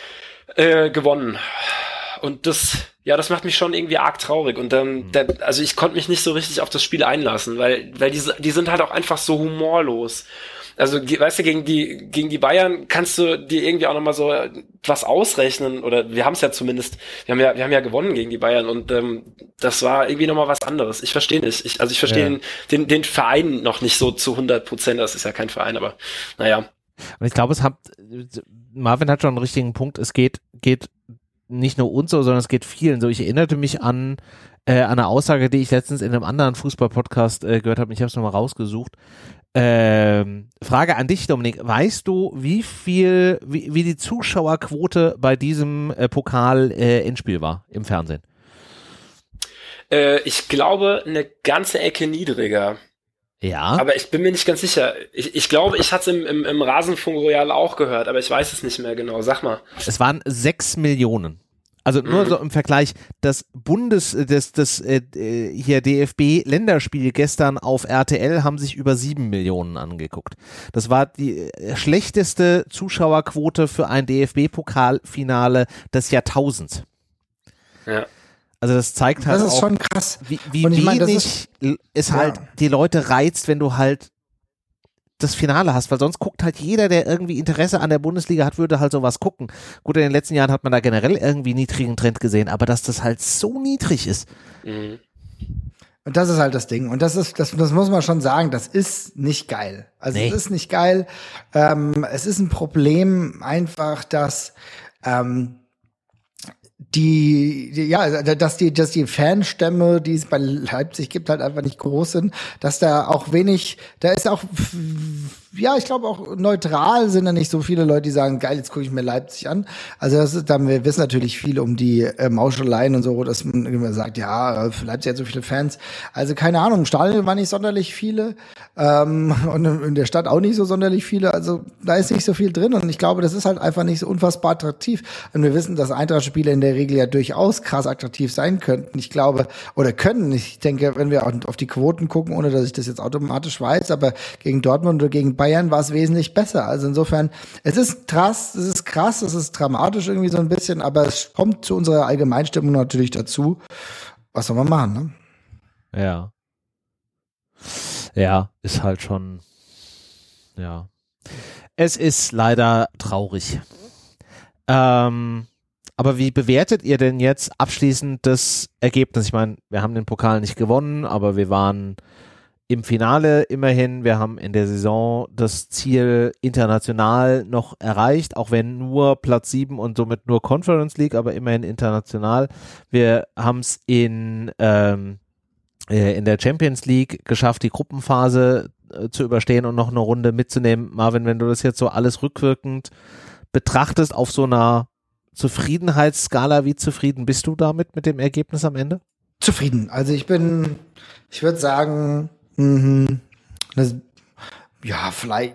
äh, gewonnen. Und das, ja, das macht mich schon irgendwie arg traurig. Und dann, mhm. dann, also ich konnte mich nicht so richtig auf das Spiel einlassen, weil, weil die, die sind halt auch einfach so humorlos. Also, weißt du, gegen die, gegen die Bayern kannst du dir irgendwie auch nochmal so was ausrechnen, oder wir haben es ja zumindest, wir haben ja, wir haben ja gewonnen gegen die Bayern und ähm, das war irgendwie nochmal was anderes. Ich verstehe nicht. Ich, also ich verstehe ja. den, den, den Verein noch nicht so zu hundert Prozent. Das ist ja kein Verein, aber naja. Und ich glaube, es hat, Marvin hat schon einen richtigen Punkt. Es geht, geht nicht nur uns so, sondern es geht vielen so. Ich erinnerte mich an, äh, an eine Aussage, die ich letztens in einem anderen Fußball-Podcast äh, gehört habe. Ich habe es nochmal rausgesucht. Ähm, Frage an dich, Dominik. Weißt du, wie viel, wie, wie die Zuschauerquote bei diesem äh, Pokal-Endspiel äh, war im Fernsehen? Äh, ich glaube, eine ganze Ecke niedriger. Ja. Aber ich bin mir nicht ganz sicher. Ich, ich glaube, ich hatte es im, im, im Rasenfunk Royal auch gehört, aber ich weiß es nicht mehr genau. Sag mal. Es waren sechs Millionen. Also nur Mhm. so im Vergleich, das Bundes, das, das äh, hier D F B-Länderspiel gestern auf R T L haben sich über sieben Millionen angeguckt. Das war die äh, schlechteste Zuschauerquote für ein D F B-Pokalfinale des Jahrtausends. Ja. Also das zeigt halt Das ist auch, schon krass. wie, wie Und ich meine, das wenig es halt ja. die Leute reizt, wenn du halt das Finale hast, weil sonst guckt halt jeder, der irgendwie Interesse an der Bundesliga hat, würde halt sowas gucken. Gut, in den letzten Jahren hat man da generell irgendwie einen niedrigen Trend gesehen, aber dass das halt so niedrig ist. Mhm. Und das ist halt das Ding. Und das ist, das, das muss man schon sagen, das ist nicht geil. Also Nee. es ist nicht geil. Ähm, es ist ein Problem einfach, dass ähm, die, die, ja, dass die, dass die Fanstämme, die es bei Leipzig gibt, halt einfach nicht groß sind, dass da auch wenig, da ist auch, ja, ich glaube auch neutral sind da nicht so viele Leute, die sagen, geil, jetzt gucke ich mir Leipzig an. Also das ist, da wir wissen natürlich viel um die äh, Mauscheleien und so, dass man immer sagt, ja, Leipzig hat so viele Fans. Also keine Ahnung, im Stadion waren nicht sonderlich viele ähm, und in der Stadt auch nicht so sonderlich viele. Also da ist nicht so viel drin und ich glaube, das ist halt einfach nicht so unfassbar attraktiv. Und wir wissen, dass Eintracht-Spiele in der Regel ja durchaus krass attraktiv sein könnten. Ich glaube, oder können. Ich denke, wenn wir auf die Quoten gucken, ohne dass ich das jetzt automatisch weiß, aber gegen Dortmund oder gegen Bayern war es wesentlich besser. Also insofern, es ist krass, es ist krass, es ist dramatisch irgendwie so ein bisschen, aber es kommt zu unserer Allgemeinstimmung natürlich dazu. Was soll man machen, ne? Ja. Ja, ist halt schon, ja. Es ist leider traurig. Ähm, aber wie bewertet ihr denn jetzt abschließend das Ergebnis? Ich meine, wir haben den Pokal nicht gewonnen, aber wir waren im Finale immerhin. Wir haben in der Saison das Ziel international noch erreicht, auch wenn nur Platz sieben und somit nur Conference League, aber immerhin international. Wir haben es in, ähm, in der Champions League geschafft, die Gruppenphase äh, zu überstehen und noch eine Runde mitzunehmen. Marvin, wenn du das jetzt so alles rückwirkend betrachtest auf so einer Zufriedenheitsskala, wie zufrieden bist du damit mit dem Ergebnis am Ende? Zufrieden. Also ich bin, ich würde sagen, mh, das, ja, vielleicht,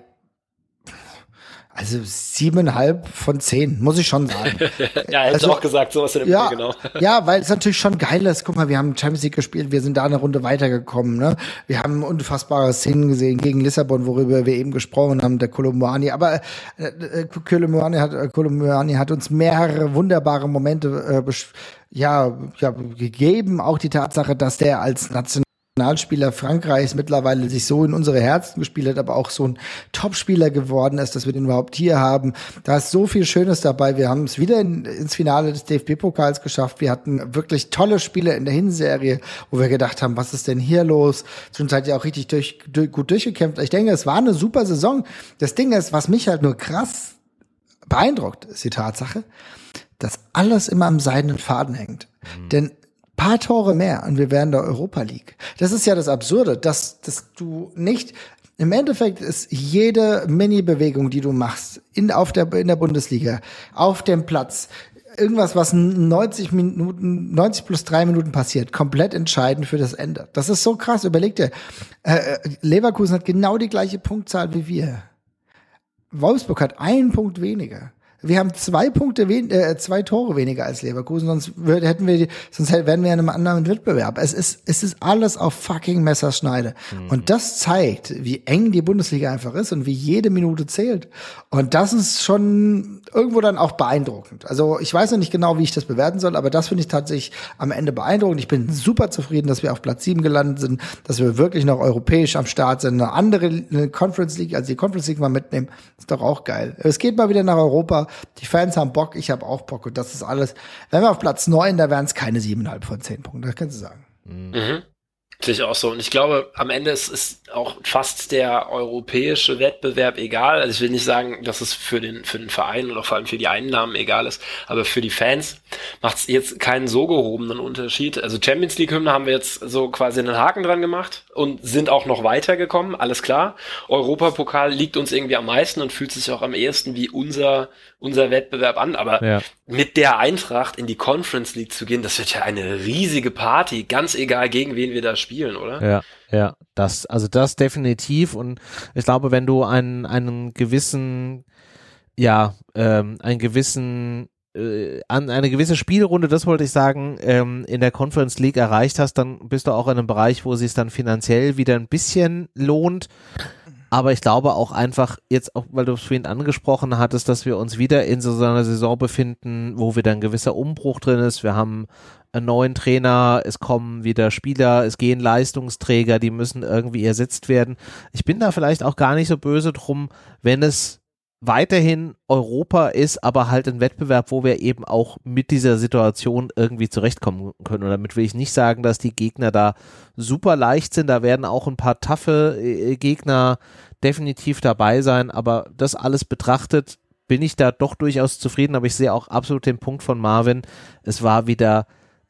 also siebeneinhalb von zehn, muss ich schon sagen. Ja, hätte Also, ich auch gesagt, sowas in dem Ja, Fall, genau. ja, weil es natürlich schon geil ist. Guck mal, wir haben Champions League gespielt, wir sind da eine Runde weitergekommen. Ne? Wir haben unfassbare Szenen gesehen gegen Lissabon, worüber wir eben gesprochen haben, der Kolomuani. Aber äh, äh, Kolomuani hat, äh, Kolomuani hat uns mehrere wunderbare Momente äh, ja, ja, gegeben. Auch die Tatsache, dass der als National Nationalspieler Frankreichs mittlerweile sich so in unsere Herzen gespielt hat, aber auch so ein Topspieler geworden ist, dass wir den überhaupt hier haben. Da ist so viel Schönes dabei. Wir haben es wieder in, ins Finale des D F B-Pokals geschafft. Wir hatten wirklich tolle Spiele in der Hinserie, wo wir gedacht haben, was ist denn hier los? Zum Teil ja auch richtig durch, durch, gut durchgekämpft. Ich denke, es war eine super Saison. Das Ding ist, was mich halt nur krass beeindruckt, ist die Tatsache, dass alles immer am seidenen Faden hängt. Mhm. Denn paar Tore mehr und wir wären der Europa League. Das ist ja das Absurde, dass, dass du nicht, im Endeffekt ist jede Mini-Bewegung, die du machst, in, auf der, in der Bundesliga, auf dem Platz, irgendwas, was neunzig Minuten, neunzig plus drei Minuten passiert, komplett entscheidend für das Ende. Das ist so krass, überleg dir, äh, Leverkusen hat genau die gleiche Punktzahl wie wir. Wolfsburg hat einen Punkt weniger. Wir haben zwei Punkte, wen äh, zwei Tore weniger als Leverkusen, sonst würd, hätten wir, sonst wären wir in einem anderen Wettbewerb. Es ist, es ist alles auf fucking Messerschneide. Mhm. Und das zeigt, wie eng die Bundesliga einfach ist und wie jede Minute zählt. Und das ist schon irgendwo dann auch beeindruckend. Also ich weiß noch nicht genau, wie ich das bewerten soll, aber das finde ich tatsächlich am Ende beeindruckend. Ich bin super zufrieden, dass wir auf Platz sieben gelandet sind, dass wir wirklich noch europäisch am Start sind, eine andere eine Conference League, also die Conference League mal mitnehmen, ist doch auch geil. Es geht mal wieder nach Europa. Die Fans haben Bock, ich habe auch Bock und das ist alles. Wenn wir auf Platz neun, da wären es keine siebeneinhalb von zehn Punkten, das kannst du sagen. Mhm. Sehe ich auch so. Und ich glaube, am Ende ist, ist auch fast der europäische Wettbewerb egal. Also ich will nicht sagen, dass es für den, für den Verein oder vor allem für die Einnahmen egal ist, aber für die Fans macht es jetzt keinen so gehobenen Unterschied. Also Champions League-Hymne haben wir jetzt so quasi einen Haken dran gemacht und sind auch noch weitergekommen, alles klar. Europapokal liegt uns irgendwie am meisten und fühlt sich auch am ehesten wie unser, unser Wettbewerb an. Aber ja. mit der Eintracht in die Conference League zu gehen, das wird ja eine riesige Party, ganz egal, gegen wen wir da spielen. Spielen, oder? Ja, ja, das, also das definitiv, und ich glaube, wenn du einen, einen gewissen, ja, ähm, einen gewissen, äh, an eine gewisse Spielrunde, das wollte ich sagen, ähm, in der Conference League erreicht hast, dann bist du auch in einem Bereich, wo es sich dann finanziell wieder ein bisschen lohnt. Aber ich glaube auch einfach jetzt, auch weil du es vorhin angesprochen hattest, dass wir uns wieder in so einer Saison befinden, wo wieder ein gewisser Umbruch drin ist. Wir haben einen neuen Trainer, es kommen wieder Spieler, es gehen Leistungsträger, die müssen irgendwie ersetzt werden. Ich bin da vielleicht auch gar nicht so böse drum, wenn es weiterhin Europa ist, aber halt ein Wettbewerb, wo wir eben auch mit dieser Situation irgendwie zurechtkommen können. Und damit will ich nicht sagen, dass die Gegner da super leicht sind. Da werden auch ein paar taffe äh, Gegner definitiv dabei sein, aber das alles betrachtet, bin ich da doch durchaus zufrieden. Aber ich sehe auch absolut den Punkt von Marvin. Es war wieder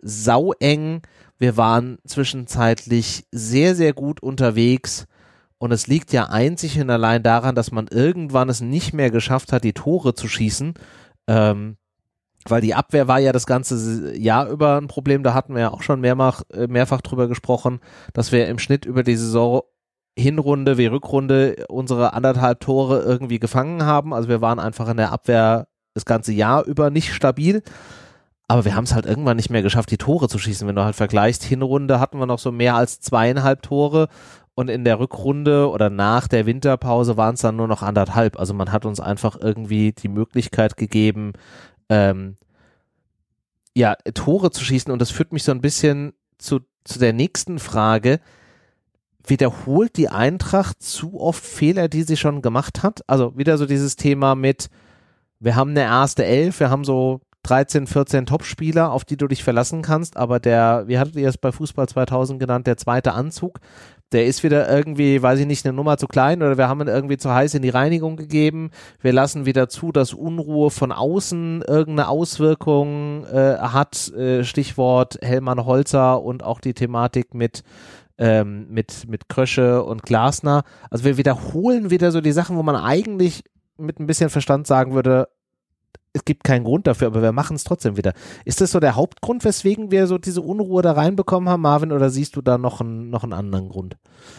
saueng. Wir waren zwischenzeitlich sehr, sehr gut unterwegs. Und es liegt ja einzig und allein daran, dass man irgendwann es nicht mehr geschafft hat, die Tore zu schießen, ähm, weil die Abwehr war ja das ganze Jahr über ein Problem. Da hatten wir ja auch schon mehrfach, mehrfach drüber gesprochen, dass wir im Schnitt über die Saison Hinrunde wie Rückrunde unsere anderthalb Tore irgendwie gefangen haben. Also wir waren einfach in der Abwehr das ganze Jahr über nicht stabil. Aber wir haben es halt irgendwann nicht mehr geschafft, die Tore zu schießen. Wenn du halt vergleichst, Hinrunde hatten wir noch so mehr als zweieinhalb Tore. Und in der Rückrunde oder nach der Winterpause waren es dann nur noch anderthalb. Also man hat uns einfach irgendwie die Möglichkeit gegeben, ähm, ja, Tore zu schießen. Und das führt mich so ein bisschen zu, zu der nächsten Frage. Wiederholt die Eintracht zu oft Fehler, die sie schon gemacht hat? Also wieder so dieses Thema mit, wir haben eine erste Elf, wir haben so dreizehn, vierzehn Topspieler, auf die du dich verlassen kannst, aber der, wie hattet ihr es bei Fußball zweitausend genannt, der zweite Anzug, der ist wieder irgendwie, weiß ich nicht, eine Nummer zu klein oder wir haben ihn irgendwie zu heiß in die Reinigung gegeben. Wir lassen wieder zu, dass Unruhe von außen irgendeine Auswirkung äh, hat. Äh, Stichwort Hellmann Holzer und auch die Thematik mit ähm, mit mit Krösche und Glasner. Also wir wiederholen wieder so die Sachen, wo man eigentlich mit ein bisschen Verstand sagen würde, es gibt keinen Grund dafür, aber wir machen es trotzdem wieder. Ist das so der Hauptgrund, weswegen wir so diese Unruhe da reinbekommen haben, Marvin, oder siehst du da noch einen, noch einen anderen Grund?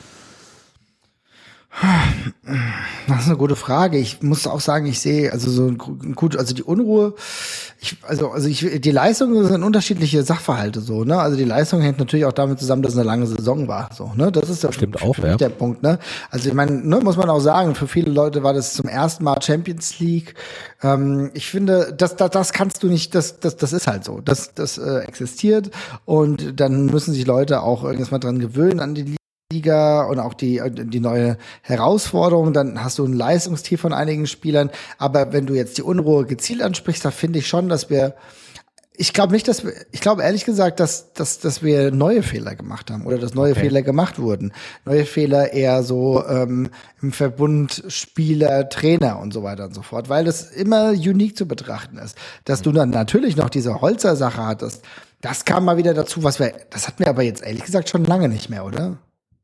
Das ist eine gute Frage. Ich muss auch sagen, ich sehe also so ein gut, also die Unruhe, ich, also also ich, die Leistung sind unterschiedliche Sachverhalte so, ne? Also die Leistung hängt natürlich auch damit zusammen, dass es eine lange Saison war, so, ne? Das ist der, Stimmt für, auch, für ja. der Punkt, ne? Also ich meine, ne, muss man auch sagen, für viele Leute war das zum ersten Mal Champions League. Ähm, ich finde, das, das, das kannst du nicht, das, das, das ist halt so, das, das äh, existiert und dann müssen sich Leute auch irgendwas mal dran gewöhnen an die Liga und auch die die neue Herausforderung, dann hast du ein Leistungstief von einigen Spielern, aber wenn du jetzt die Unruhe gezielt ansprichst, da finde ich schon, dass wir ich glaube nicht, dass wir, ich glaube ehrlich gesagt, dass, dass, dass wir neue Fehler gemacht haben oder dass neue okay. Fehler gemacht wurden. Neue Fehler eher so ähm, im Verbund Spieler, Trainer und so weiter und so fort, weil das immer unique zu betrachten ist. Dass mhm. du dann natürlich noch diese Holzer-Sache hattest, das kam mal wieder dazu, was wir, das hatten wir aber jetzt ehrlich gesagt schon lange nicht mehr, oder?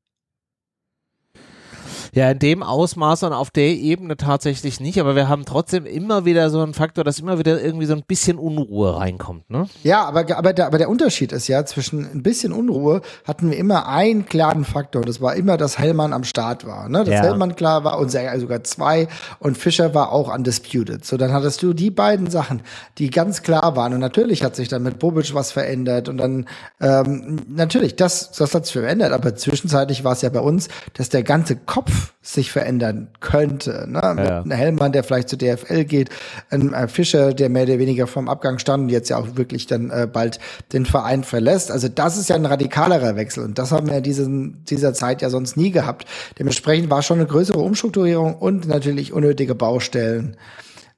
Ja, in dem Ausmaß und auf der Ebene tatsächlich nicht, aber wir haben trotzdem immer wieder so einen Faktor, dass immer wieder irgendwie so ein bisschen Unruhe reinkommt, ne? Ja, aber, aber, der, aber der Unterschied ist ja, zwischen ein bisschen Unruhe hatten wir immer einen klaren Faktor, das war immer, dass Hellmann am Start war, ne? Dass ja. Hellmann klar war und sogar zwei und Fischer war auch undisputed. So, dann hattest du die beiden Sachen, die ganz klar waren und natürlich hat sich dann mit Bobic was verändert und dann, ähm, natürlich, das, das hat sich verändert, aber zwischenzeitlich war es ja bei uns, dass der ganze Kopf sich verändern könnte. Ne? Ja. Mit einem Hellmann, der vielleicht zu D F L geht, ein äh, Fischer, der mehr oder weniger vom Abgang stand und jetzt ja auch wirklich dann äh, bald den Verein verlässt. Also das ist ja ein radikalerer Wechsel und das haben wir in diesen, dieser Zeit ja sonst nie gehabt. Dementsprechend war schon eine größere Umstrukturierung und natürlich unnötige Baustellen.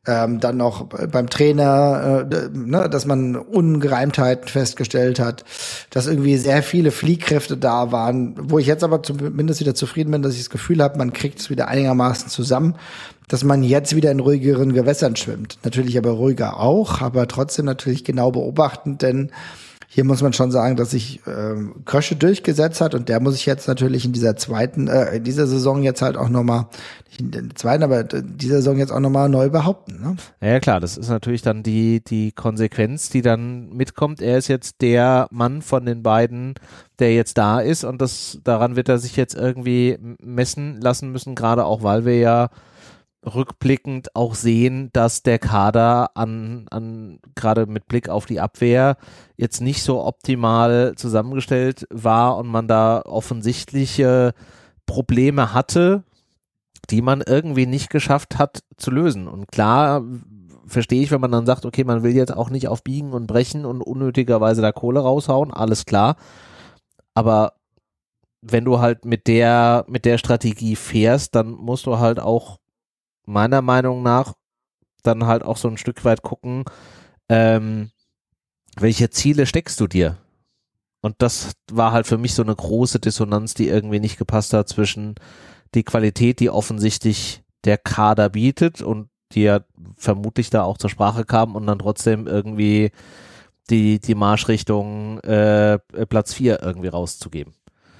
Ähm, dann noch beim Trainer, äh, ne, dass man Ungereimtheiten festgestellt hat, dass irgendwie sehr viele Fliehkräfte da waren, wo ich jetzt aber zumindest wieder zufrieden bin, dass ich das Gefühl habe, man kriegt es wieder einigermaßen zusammen, dass man jetzt wieder in ruhigeren Gewässern schwimmt. Natürlich aber ruhiger auch, aber trotzdem natürlich genau beobachtend, denn hier muss man schon sagen, dass sich ähm, Krösche durchgesetzt hat und der muss sich jetzt natürlich in dieser zweiten, äh, in dieser Saison jetzt halt auch nochmal, nicht in der zweiten, aber in dieser Saison jetzt auch nochmal neu behaupten. Ne? Ja klar, das ist natürlich dann die, die Konsequenz, die dann mitkommt. Er ist jetzt der Mann von den beiden, der jetzt da ist und das daran wird er sich jetzt irgendwie messen lassen müssen, gerade auch, weil wir ja rückblickend auch sehen, dass der Kader an, an gerade mit Blick auf die Abwehr jetzt nicht so optimal zusammengestellt war und man da offensichtliche Probleme hatte, die man irgendwie nicht geschafft hat zu lösen. Und klar verstehe ich, wenn man dann sagt, okay, man will jetzt auch nicht auf Biegen und Brechen und unnötigerweise da Kohle raushauen, alles klar. Aber wenn du halt mit der, mit der Strategie fährst, dann musst du halt auch meiner Meinung nach dann halt auch so ein Stück weit gucken, ähm, welche Ziele steckst du dir? Und das war halt für mich so eine große Dissonanz, die irgendwie nicht gepasst hat zwischen die Qualität, die offensichtlich der Kader bietet und die ja vermutlich da auch zur Sprache kam und dann trotzdem irgendwie die, die Marschrichtung äh, Platz vier irgendwie rauszugeben.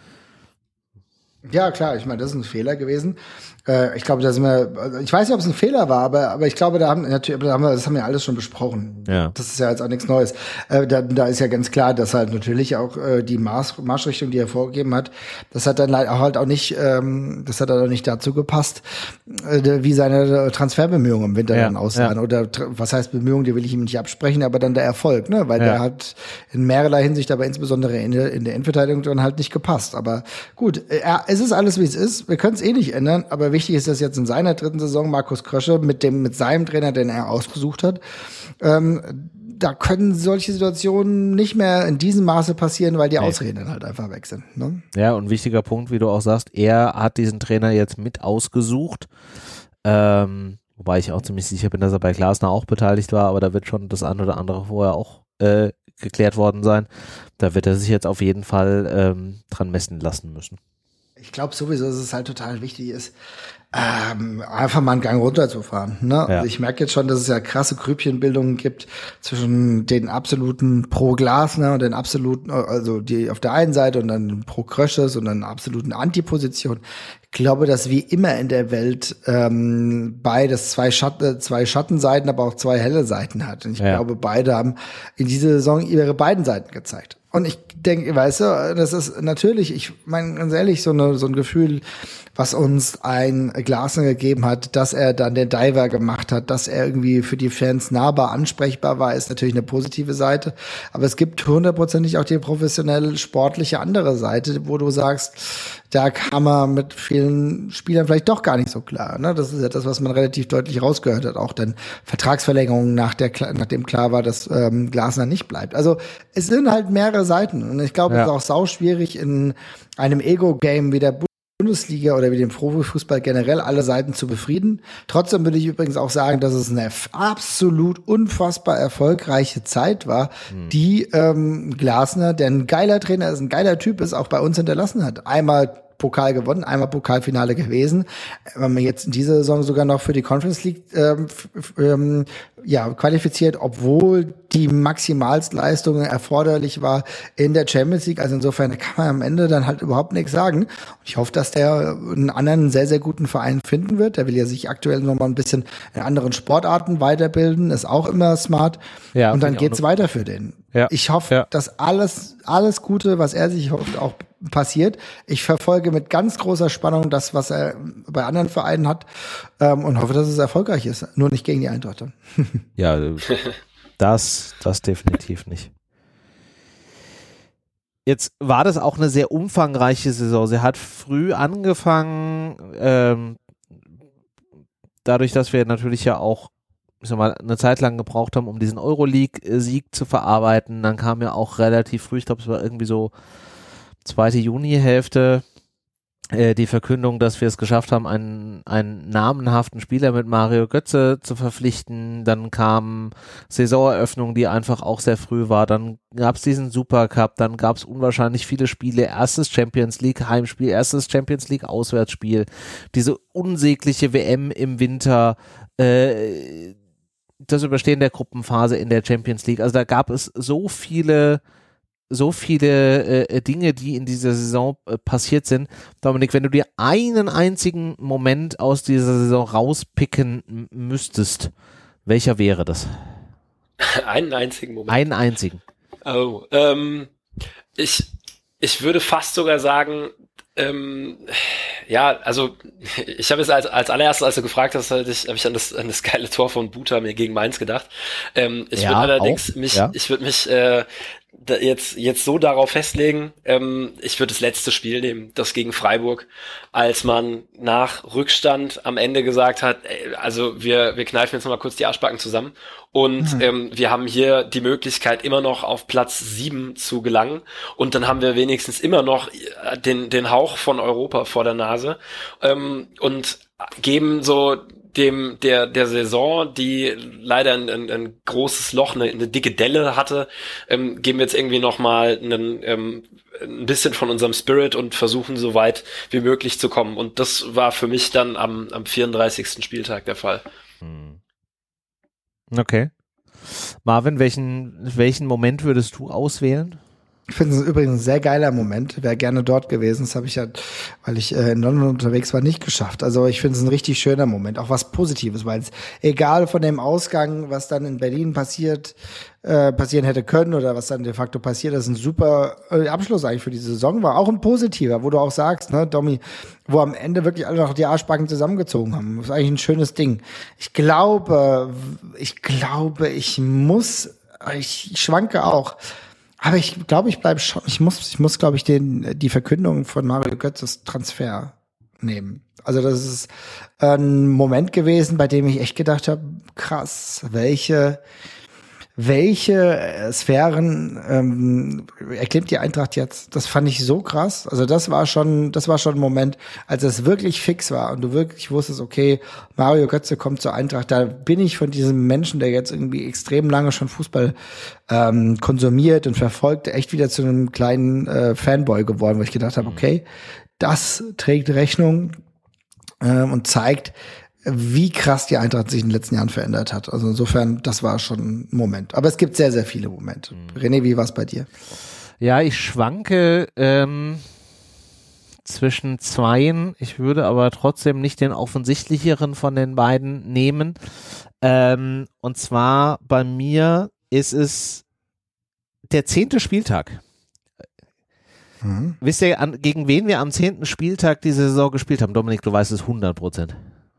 Ja, klar, ich meine, das ist ein Fehler gewesen. Äh, ich glaube, da sind wir, also ich weiß nicht, ob es ein Fehler war, aber, aber ich glaube, da haben natürlich, da haben wir, das haben wir alles schon besprochen. Ja. Das ist ja jetzt auch nichts Neues. Äh, da, da ist ja ganz klar, dass halt natürlich auch äh, die Marsch, Marschrichtung, die er vorgegeben hat, das hat dann leider halt auch nicht, ähm, das hat dann auch nicht dazu gepasst, äh, wie seine Transferbemühungen im Winter ja, dann aussahen. Ja. Oder was heißt Bemühungen, die will ich ihm nicht absprechen, aber dann der Erfolg, ne? Weil ja. der hat in mehrerlei Hinsicht, aber insbesondere in der, in der Innenverteidigung dann halt nicht gepasst. Aber gut, er, es ist alles, wie es ist. Wir können es eh nicht ändern, aber wichtig ist, dass jetzt in seiner dritten Saison Markus Krösche mit dem, mit seinem Trainer, den er ausgesucht hat, ähm, da können solche Situationen nicht mehr in diesem Maße passieren, weil die nee. Ausreden dann halt einfach weg sind. Ne? Ja, und wichtiger Punkt, wie du auch sagst, er hat diesen Trainer jetzt mit ausgesucht, ähm, wobei ich auch ziemlich sicher bin, dass er bei Glasner auch beteiligt war, aber da wird schon das eine oder andere vorher auch äh, geklärt worden sein. Da wird er sich jetzt auf jeden Fall ähm, dran messen lassen müssen. Ich glaube sowieso, dass es halt total wichtig ist, ähm, einfach mal einen Gang runterzufahren. Ne? Ja. Also ich merke jetzt schon, dass es ja krasse Grüppchenbildungen gibt zwischen den absoluten Pro-Glasner und den absoluten, also die auf der einen Seite und dann Pro-Krösches und dann absoluten Antiposition. Ich glaube, dass wie immer in der Welt ähm, beides zwei, Schatten, zwei Schattenseiten, aber auch zwei helle Seiten hat. Und ich ja. glaube, beide haben in dieser Saison ihre beiden Seiten gezeigt. Und ich denke, weißt du, das ist natürlich, ich meine ganz ehrlich, so eine so ein Gefühl, was uns ein Glasner gegeben hat, dass er dann den Diver gemacht hat, dass er irgendwie für die Fans nahbar ansprechbar war, ist natürlich eine positive Seite. Aber es gibt hundertprozentig auch die professionelle, sportliche andere Seite, wo du sagst, da kam er mit vielen Spielern vielleicht doch gar nicht so klar. Ne? Das ist ja das, was man relativ deutlich rausgehört hat. Auch dann Vertragsverlängerungen, nach der, nachdem klar war, dass ähm, Glasner nicht bleibt. Also es sind halt mehrere Seiten. Und ich glaube, ja. es ist auch sauschwierig in einem Ego-Game wie der Bundesliga oder wie dem Profifußball generell alle Seiten zu befrieden. Trotzdem würde ich übrigens auch sagen, dass es eine absolut unfassbar erfolgreiche Zeit war, hm. die ähm, Glasner, der ein geiler Trainer ist, ein geiler Typ ist, auch bei uns hinterlassen hat. Einmal Pokal gewonnen, einmal Pokalfinale gewesen. Wenn man jetzt in dieser Saison sogar noch für die Conference League ähm, f- ähm, ja, qualifiziert, obwohl die Maximalstleistung erforderlich war in der Champions League. Also insofern kann man am Ende dann halt überhaupt nichts sagen. Und ich hoffe, dass der einen anderen sehr, sehr guten Verein finden wird. Der will ja sich aktuell noch mal ein bisschen in anderen Sportarten weiterbilden, ist auch immer smart. Ja, und dann geht's weiter für den. Ja. Ich hoffe, ja. dass alles, alles Gute, was er sich hofft, auch passiert. Ich verfolge mit ganz großer Spannung das, was er bei anderen Vereinen hat, ähm, und hoffe, dass es erfolgreich ist. Nur nicht gegen die Eintracht. Ja, das, das definitiv nicht. Jetzt war das auch eine sehr umfangreiche Saison. Sie hat früh angefangen, ähm, dadurch, dass wir natürlich ja auch, ich sag mal, eine Zeit lang gebraucht haben, um diesen Euroleague-Sieg zu verarbeiten. Dann kam ja auch relativ früh, ich glaube, es war irgendwie so zweite Junihälfte, äh, die Verkündung, dass wir es geschafft haben, einen, einen namenhaften Spieler mit Mario Götze zu verpflichten. Dann kam Saisoneröffnung, die einfach auch sehr früh war. Dann gab es diesen Supercup, dann gab es unwahrscheinlich viele Spiele. Erstes Champions League Heimspiel, erstes Champions League Auswärtsspiel, diese unsägliche W M im Winter, äh, das Überstehen der Gruppenphase in der Champions League. Also da gab es so viele so viele äh, Dinge, die in dieser Saison äh, passiert sind. Dominik, wenn du dir einen einzigen Moment aus dieser Saison rauspicken m- müsstest, welcher wäre das? Einen einzigen Moment. Einen einzigen. Oh, ähm, ich, ich würde fast sogar sagen, ähm, ja, also ich habe es als, als allererstes, als du gefragt hast, habe ich, hab ich an, das, an das geile Tor von Buta mir gegen Mainz gedacht. Ähm, ich Ja, würde allerdings auch, mich, ja. ich würde mich äh, da jetzt jetzt so darauf festlegen, ähm, ich würde das letzte Spiel nehmen, das gegen Freiburg, als man nach Rückstand am Ende gesagt hat, ey, also wir wir kneifen jetzt noch mal kurz die Arschbacken zusammen und mhm. ähm, wir haben hier die Möglichkeit immer noch auf Platz sieben zu gelangen und dann haben wir wenigstens immer noch den den Hauch von Europa vor der Nase ähm, und geben so dem der der Saison, die leider ein, ein, ein großes Loch, eine, eine dicke Delle hatte, ähm, geben wir jetzt irgendwie nochmal ähm, ein bisschen von unserem Spirit und versuchen so weit wie möglich zu kommen. Und das war für mich dann am, am vierunddreißigsten Spieltag der Fall. Okay. Marvin, welchen, welchen Moment würdest du auswählen? Ich finde es übrigens ein sehr geiler Moment. Wäre gerne dort gewesen. Das habe ich ja, weil ich äh, in London unterwegs war, nicht geschafft. Also ich finde es ein richtig schöner Moment. Auch was Positives, weil es egal von dem Ausgang, was dann in Berlin passiert, äh, passieren hätte können oder was dann de facto passiert, das ist ein super äh, Abschluss eigentlich für die Saison war. Auch ein positiver, wo du auch sagst, ne, Domi, wo am Ende wirklich alle noch die Arschbacken zusammengezogen haben. Das ist eigentlich ein schönes Ding. Ich glaube, ich glaube, ich muss, ich, ich schwanke auch. Aber ich glaube, ich bleibe schon, ich muss, ich muss, glaube ich, den, die Verkündung von Mario Götzes Transfer nehmen. Also das ist ein Moment gewesen, bei dem ich echt gedacht habe, krass, welche, welche Sphären ähm, erklimmt die Eintracht jetzt? Das fand ich so krass. Also das war schon, das war schon ein Moment, als es wirklich fix war und du wirklich wusstest, okay, Mario Götze kommt zur Eintracht. Da bin ich von diesem Menschen, der jetzt irgendwie extrem lange schon Fußball ähm, konsumiert und verfolgt, echt wieder zu einem kleinen äh, Fanboy geworden, wo ich gedacht habe, okay, das trägt Rechnung äh, und zeigt, wie krass die Eintracht sich in den letzten Jahren verändert hat. Also insofern, das war schon ein Moment. Aber es gibt sehr, sehr viele Momente. Mhm. René, wie war es bei dir? Ja, ich schwanke ähm, zwischen zweien. Ich würde aber trotzdem nicht den offensichtlicheren von den beiden nehmen. Ähm, und zwar bei mir ist es der zehnte Spieltag. Mhm. Wisst ihr, an, gegen wen wir am zehnten Spieltag diese Saison gespielt haben? Dominik, du weißt es hundert Prozent.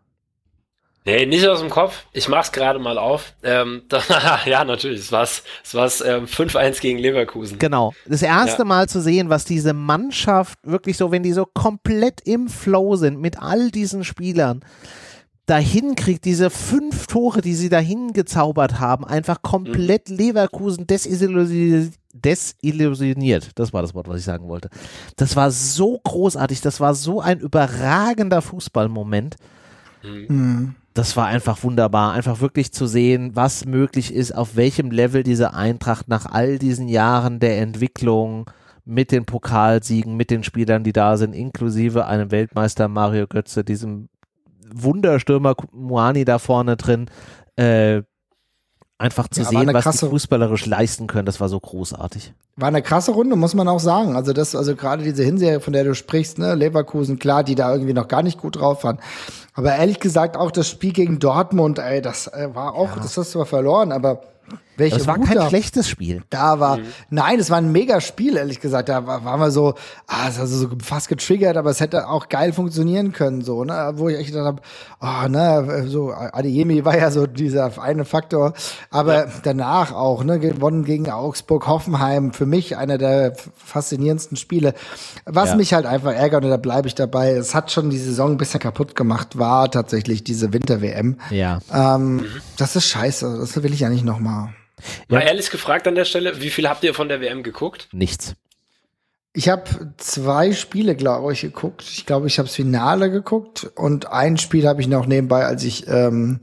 Nee, nicht aus dem Kopf. Ich mach's gerade mal auf. Ähm, da, ja, natürlich. Es war's, es war's ähm, fünf eins gegen Leverkusen. Genau. Das erste ja. Mal zu sehen, was diese Mannschaft wirklich so, wenn die so komplett im Flow sind mit all diesen Spielern, dahin kriegt, diese fünf Tore, die sie dahin gezaubert haben, einfach komplett mhm. Leverkusen desillusioniert. desillusioniert. Das war das Wort, was ich sagen wollte. Das war so großartig. Das war so ein überragender Fußballmoment. Mhm. Das war einfach wunderbar, einfach wirklich zu sehen, was möglich ist, auf welchem Level diese Eintracht nach all diesen Jahren der Entwicklung mit den Pokalsiegen, mit den Spielern, die da sind, inklusive einem Weltmeister Mario Götze, diesem Wunderstürmer Muani da vorne drin, äh, einfach zu ja, sehen, was die fußballerisch leisten können, das war so großartig. War eine krasse Runde, muss man auch sagen. Also das, also gerade diese Hinserie, von der du sprichst, ne, Leverkusen, klar, die da irgendwie noch gar nicht gut drauf waren. Aber ehrlich gesagt auch das Spiel gegen Dortmund, ey, das äh, war auch, ja. das hast du zwar verloren, aber welche das war Wut kein da, schlechtes Spiel. Da war, mhm. nein, es war ein mega Spiel, ehrlich gesagt. Da war, waren wir so, ah, es also so fast getriggert, aber es hätte auch geil funktionieren können, so, ne, wo ich echt gedacht habe, oh, ne, so, Adeyemi war ja so dieser eine Faktor, aber ja. danach auch, ne, gewonnen gegen Augsburg, Hoffenheim, für mich einer der faszinierendsten Spiele. Was ja. mich halt einfach ärgert, und da bleibe ich dabei, es hat schon die Saison ein bisschen kaputt gemacht, war tatsächlich diese Winter-W M. Ja. Ähm, mhm. Das ist scheiße, das will ich ja nicht nochmal. Mal ja. ehrlich gefragt an der Stelle, wie viel habt ihr von der W M geguckt? Nichts. Ich habe zwei Spiele, glaube ich, geguckt. Ich glaube, ich habe das Finale geguckt und ein Spiel habe ich noch nebenbei, als ich, ähm,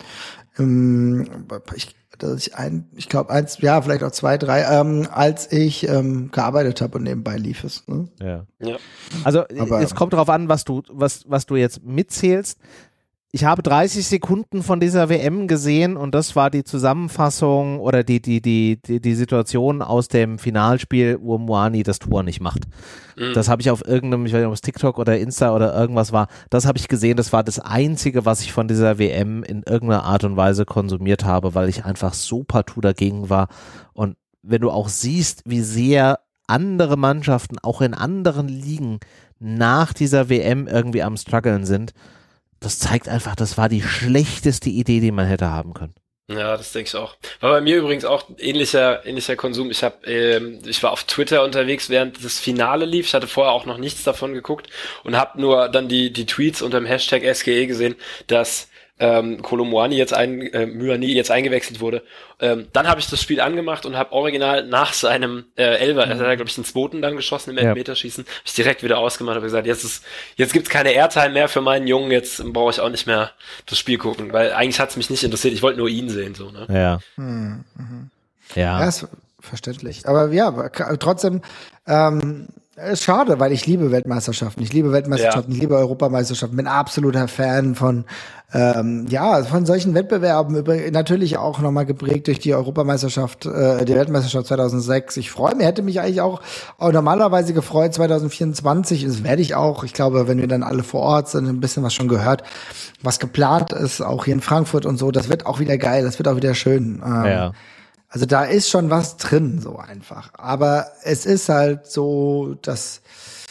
ähm, ich, dass ich ein, ich glaube eins, ja, vielleicht auch zwei, drei, ähm, als ich ähm, gearbeitet habe und nebenbei lief es. Ne? Ja. Ja. Also Aber- es kommt darauf an, was du, was, was du jetzt mitzählst. Ich habe dreißig Sekunden von dieser W M gesehen und das war die Zusammenfassung oder die, die, die, die, die Situation aus dem Finalspiel, wo Moani das Tor nicht macht. Mhm. Das habe ich auf irgendeinem, ich weiß nicht, ob es TikTok oder Insta oder irgendwas war, das habe ich gesehen, das war das Einzige, was ich von dieser W M in irgendeiner Art und Weise konsumiert habe, weil ich einfach so partout dagegen war. Und wenn du auch siehst, wie sehr andere Mannschaften auch in anderen Ligen nach dieser W M irgendwie am struggeln sind, das zeigt einfach, das war die schlechteste Idee, die man hätte haben können. Ja, das denke ich auch. War bei mir übrigens auch ähnlicher ähnlicher Konsum. Ich habe, ähm, ich war auf Twitter unterwegs, während das Finale lief. Ich hatte vorher auch noch nichts davon geguckt und habe nur dann die die Tweets unter dem Hashtag S G E gesehen, dass ähm, Kolo Muani jetzt ein äh, Myani jetzt eingewechselt wurde. Ähm, dann habe ich das Spiel angemacht und habe original nach seinem äh, Elfer, er hat ja, glaube ich, einen zweiten dann geschossen im Ja. Elfmeterschießen, habe ich direkt wieder ausgemacht, habe gesagt, jetzt ist jetzt gibt's keine Airtime mehr für meinen Jungen, jetzt brauche ich auch nicht mehr das Spiel gucken, weil eigentlich hat's mich nicht interessiert, ich wollte nur ihn sehen, so, ne? Ja. Hm, mhm. Ja. Ja, ist verständlich. Aber ja, aber k- trotzdem, ähm, ist schade, weil ich liebe Weltmeisterschaften. Ich liebe Weltmeisterschaften, Ja. ich liebe Europameisterschaften, bin absoluter Fan von, ähm, ja, von solchen Wettbewerben. Über, natürlich auch nochmal geprägt durch die Europameisterschaft, äh, die Weltmeisterschaft zweitausendsechs. Ich freue mich, hätte mich eigentlich auch, auch normalerweise gefreut zwanzig vierundzwanzig. Das werde ich auch. Ich glaube, wenn wir dann alle vor Ort sind, ein bisschen was schon gehört, was geplant ist, auch hier in Frankfurt und so. Das wird auch wieder geil, das wird auch wieder schön. Ähm, Ja. Also da ist schon was drin, so einfach. Aber es ist halt so, dass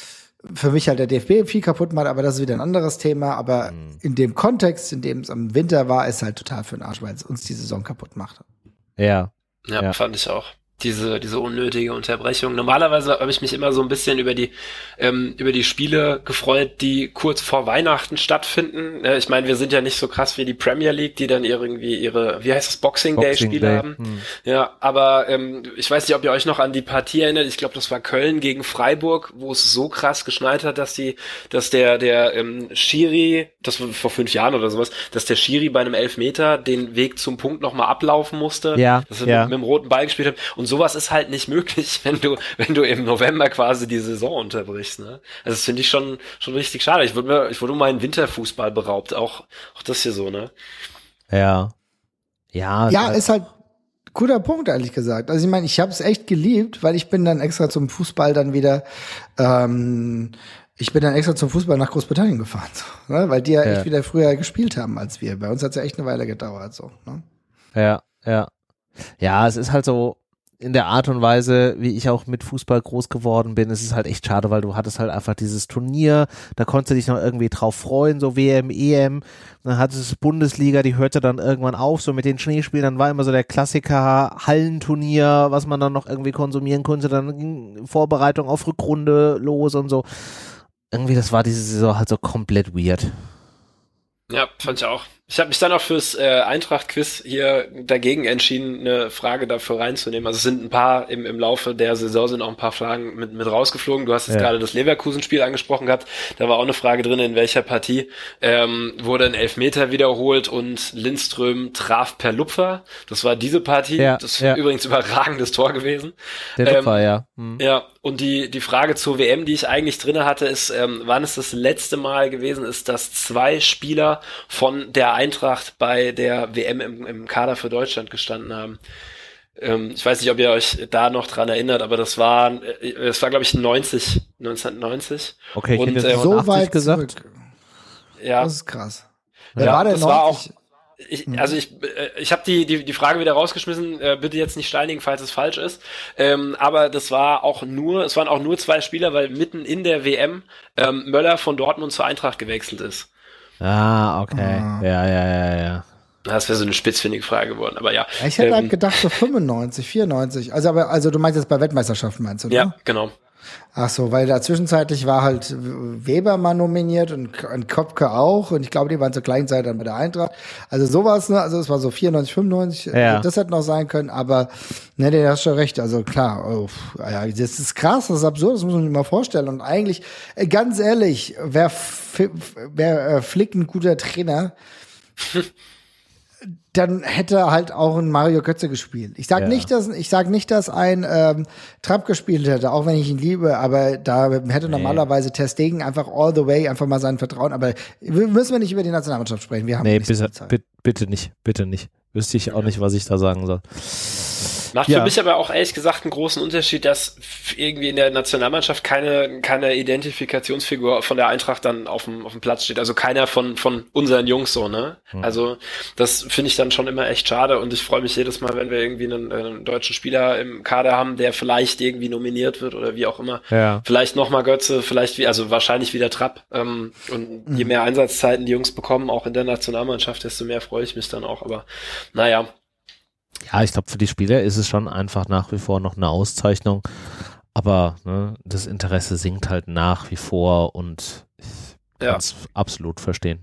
für mich halt der D F B viel kaputt macht, aber das ist wieder ein anderes Thema. Aber Mhm. in dem Kontext, in dem es im Winter war, ist halt total für den Arsch, weil es uns die Saison kaputt macht. Ja. Ja, Ja. fand ich auch. Diese, diese unnötige Unterbrechung. Normalerweise habe ich mich immer so ein bisschen über die, ähm, über die Spiele gefreut, die kurz vor Weihnachten stattfinden. Äh, ich meine, wir sind ja nicht so krass wie die Premier League, die dann irgendwie ihre, wie heißt das, Boxing Day Boxing Spiele Day. haben. Hm. Ja, aber ähm, ich weiß nicht, ob ihr euch noch an die Partie erinnert. Ich glaube, das war Köln gegen Freiburg, wo es so krass geschneit hat, dass die, dass der der ähm, Schiri, das war vor fünf Jahren oder sowas, dass der Schiri bei einem Elfmeter den Weg zum Punkt nochmal ablaufen musste, Ja, dass er ja. mit, mit dem roten Ball gespielt hat. Und sowas ist halt nicht möglich, wenn du wenn du im November quasi die Saison unterbrichst. Ne? Also das finde ich schon schon richtig schade. Ich wurde mir ich wurde um meinen Winterfußball beraubt, auch auch das hier so, ne? Ja. Ja. Ja, äh, ist halt guter Punkt, ehrlich gesagt. Also ich meine, ich habe es echt geliebt, weil ich bin dann extra zum Fußball dann wieder, ähm, ich bin dann extra zum Fußball nach Großbritannien gefahren, so, ne? Weil die ja, Ja. echt wieder früher gespielt haben als wir. Bei uns hat's ja echt eine Weile gedauert, so. Ne? Ja, ja. Ja, es ist halt so in der Art und Weise, wie ich auch mit Fußball groß geworden bin, es ist halt echt schade, weil du hattest halt einfach dieses Turnier, da konntest du dich noch irgendwie drauf freuen, so W M, E M, dann hattest du Bundesliga, die hörte dann irgendwann auf, so mit den Schneespielen, dann war immer so der Klassiker Hallenturnier, was man dann noch irgendwie konsumieren konnte, dann ging Vorbereitung auf Rückrunde los und so. Irgendwie, das war diese Saison halt so komplett weird. Ja, fand ich auch. Ich habe mich dann auch fürs äh, Eintracht-Quiz hier dagegen entschieden, eine Frage dafür reinzunehmen. Also es sind ein paar im, im Laufe der Saison sind auch ein paar Fragen mit, mit rausgeflogen. Du hast jetzt Ja. gerade das Leverkusen-Spiel angesprochen gehabt. Da war auch eine Frage drin, in welcher Partie ähm, wurde ein Elfmeter wiederholt und Lindström traf per Lupfer. Das war diese Partie. Ja, das ist ja. übrigens überragendes Tor gewesen. Der Ähm, Lupfer, ja. Hm. Ja, und die die Frage zur W M, die ich eigentlich drinne hatte, ist, ähm, wann es das letzte Mal gewesen ist, dass zwei Spieler von der Eintracht bei der W M im, im Kader für Deutschland gestanden haben. Ähm, ich weiß nicht, ob ihr euch da noch dran erinnert, aber das war, äh, das war glaube ich neunzig, neunzehnhundertneunzig. Okay, ich Und, hätte äh, jetzt So achtzig weit gesagt. zurück. Ja, Das ist krass. Ja, Wer war denn das war auch. neunzig? Ich, also ich, äh, ich habe die, die die Frage wieder rausgeschmissen. Äh, bitte jetzt nicht steinigen, falls es falsch ist. Ähm, aber das war auch nur, es waren auch nur zwei Spieler, weil mitten in der W M ähm, Möller von Dortmund zur Eintracht gewechselt ist. Ah, okay. Ah. Ja, ja, ja, ja. Das wäre so eine spitzfindige Frage geworden. Aber ja. Ich hätte ähm, halt gedacht so fünfundneunzig, vierundneunzig. Also aber also du meinst jetzt bei Weltmeisterschaften meinst du, oder? Ja, genau. Ach so, weil da zwischenzeitlich war halt Weber mal nominiert und, und Kopke auch und ich glaube, die waren zur gleichen Zeit dann bei der Eintracht. Also sowas, ne? Also es war so vierundneunzig, fünfundneunzig, ja. Das hätte noch sein können, aber ne, du hast schon recht. Also klar, oh, ja, das ist krass, das ist absurd, das muss man sich mal vorstellen. Und eigentlich, ganz ehrlich, wer, wer äh, Flick ein guter Trainer, dann hätte halt auch ein Mario Götze gespielt. Ich sag ja. nicht, dass ich sag nicht, dass ein ähm, Trapp gespielt hätte, auch wenn ich ihn liebe, aber da hätte normalerweise Ter Stegen einfach all the way einfach mal sein Vertrauen. Aber müssen wir nicht über die Nationalmannschaft sprechen. Wir haben nee, nicht so viel Zeit. bitte, bitte nicht, bitte nicht. Wüsste ich auch nicht, was ich da sagen soll. Macht ja. für mich aber auch ehrlich gesagt einen großen Unterschied, dass irgendwie in der Nationalmannschaft keine, keine Identifikationsfigur von der Eintracht dann auf dem, auf dem Platz steht. Also keiner von, von unseren Jungs so, ne? Mhm. Also das finde ich dann schon immer echt schade und ich freue mich jedes Mal, wenn wir irgendwie einen, einen deutschen Spieler im Kader haben, der vielleicht irgendwie nominiert wird oder wie auch immer. Ja. Vielleicht nochmal Götze, vielleicht wie, also wahrscheinlich wieder Trapp. Ähm, und mhm. je mehr Einsatzzeiten die Jungs bekommen, auch in der Nationalmannschaft, desto mehr freue ich mich dann auch. Aber naja. Ja, ich glaube, für die Spieler ist es schon einfach nach wie vor noch eine Auszeichnung, aber ne, das Interesse sinkt halt nach wie vor und ich kann es ja. absolut verstehen.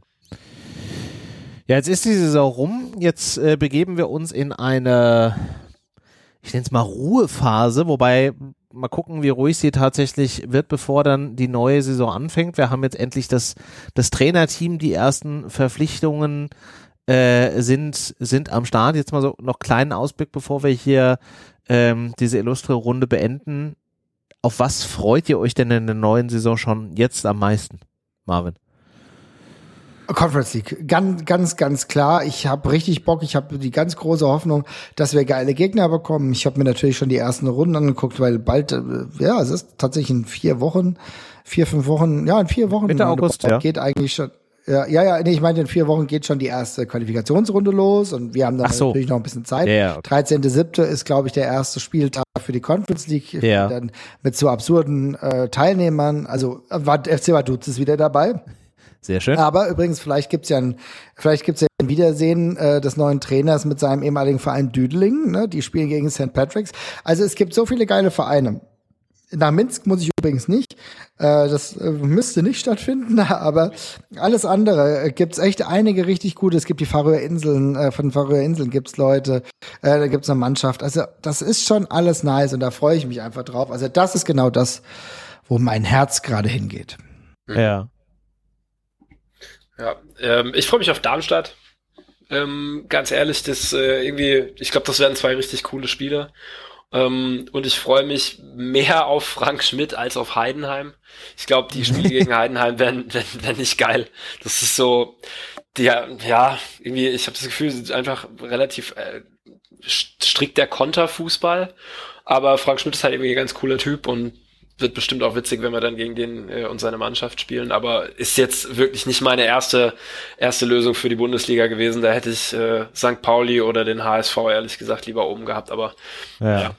Ja, jetzt ist die Saison rum, jetzt äh, begeben wir uns in eine, ich nenne es mal Ruhephase, wobei mal gucken, wie ruhig sie tatsächlich wird, bevor dann die neue Saison anfängt. Wir haben jetzt endlich das, das Trainerteam, die ersten Verpflichtungen Äh, sind sind am Start. Jetzt mal so noch kleinen Ausblick, bevor wir hier ähm, diese illustre Runde beenden. Auf was freut ihr euch denn in der neuen Saison schon jetzt am meisten, Marvin? Conference League, ganz, ganz, ganz klar. Ich habe richtig Bock. Ich habe die ganz große Hoffnung, dass wir geile Gegner bekommen. Ich habe mir natürlich schon die ersten Runden angeguckt, weil bald, äh, ja, es ist tatsächlich in vier Wochen, vier, fünf Wochen, ja, in vier Wochen. Mitte August, ja. Geht eigentlich schon. Ja, ja, ja, nee, ich meine, in vier Wochen geht schon die erste Qualifikationsrunde los und wir haben dann so. natürlich noch ein bisschen Zeit. Ja, okay. dreizehnter siebte ist, glaube ich, der erste Spieltag für die Conference League. Ja. Dann mit so absurden äh, Teilnehmern. Also F C Vaduz ist wieder dabei. Sehr schön. Aber übrigens, vielleicht gibt's ja ein, vielleicht gibt's ja ein Wiedersehen äh, des neuen Trainers mit seinem ehemaligen Verein Düdeling. Ne? Die spielen gegen Sankt Patrick's. Also es gibt so viele geile Vereine. Nach Minsk muss ich übrigens nicht. Äh, das äh, müsste nicht stattfinden, aber alles andere äh, gibt's echt einige richtig gute. Es gibt die Färöerinseln, äh, von den Färöerinseln gibt's Leute, äh, da gibt's eine Mannschaft. Also das ist schon alles nice und da freue ich mich einfach drauf. Also das ist genau das, wo mein Herz gerade hingeht. Ja. Ja, ähm, ich freue mich auf Darmstadt. Ähm, ganz ehrlich, das äh, irgendwie, ich glaube, das werden zwei richtig coole Spiele. Um, und ich freue mich mehr auf Frank Schmidt als auf Heidenheim. Ich glaube, die Spiele gegen Heidenheim werden, werden, werden nicht geil. Das ist so, die, ja, irgendwie, ich habe das Gefühl, es ist einfach relativ äh, strikt der Konterfußball. Aber Frank Schmidt ist halt irgendwie ein ganz cooler Typ und wird bestimmt auch witzig, wenn wir dann gegen den äh, und seine Mannschaft spielen. Aber ist jetzt wirklich nicht meine erste erste Lösung für die Bundesliga gewesen. Da hätte ich äh, Sankt Pauli oder den H S V ehrlich gesagt lieber oben gehabt. Aber ja. ja.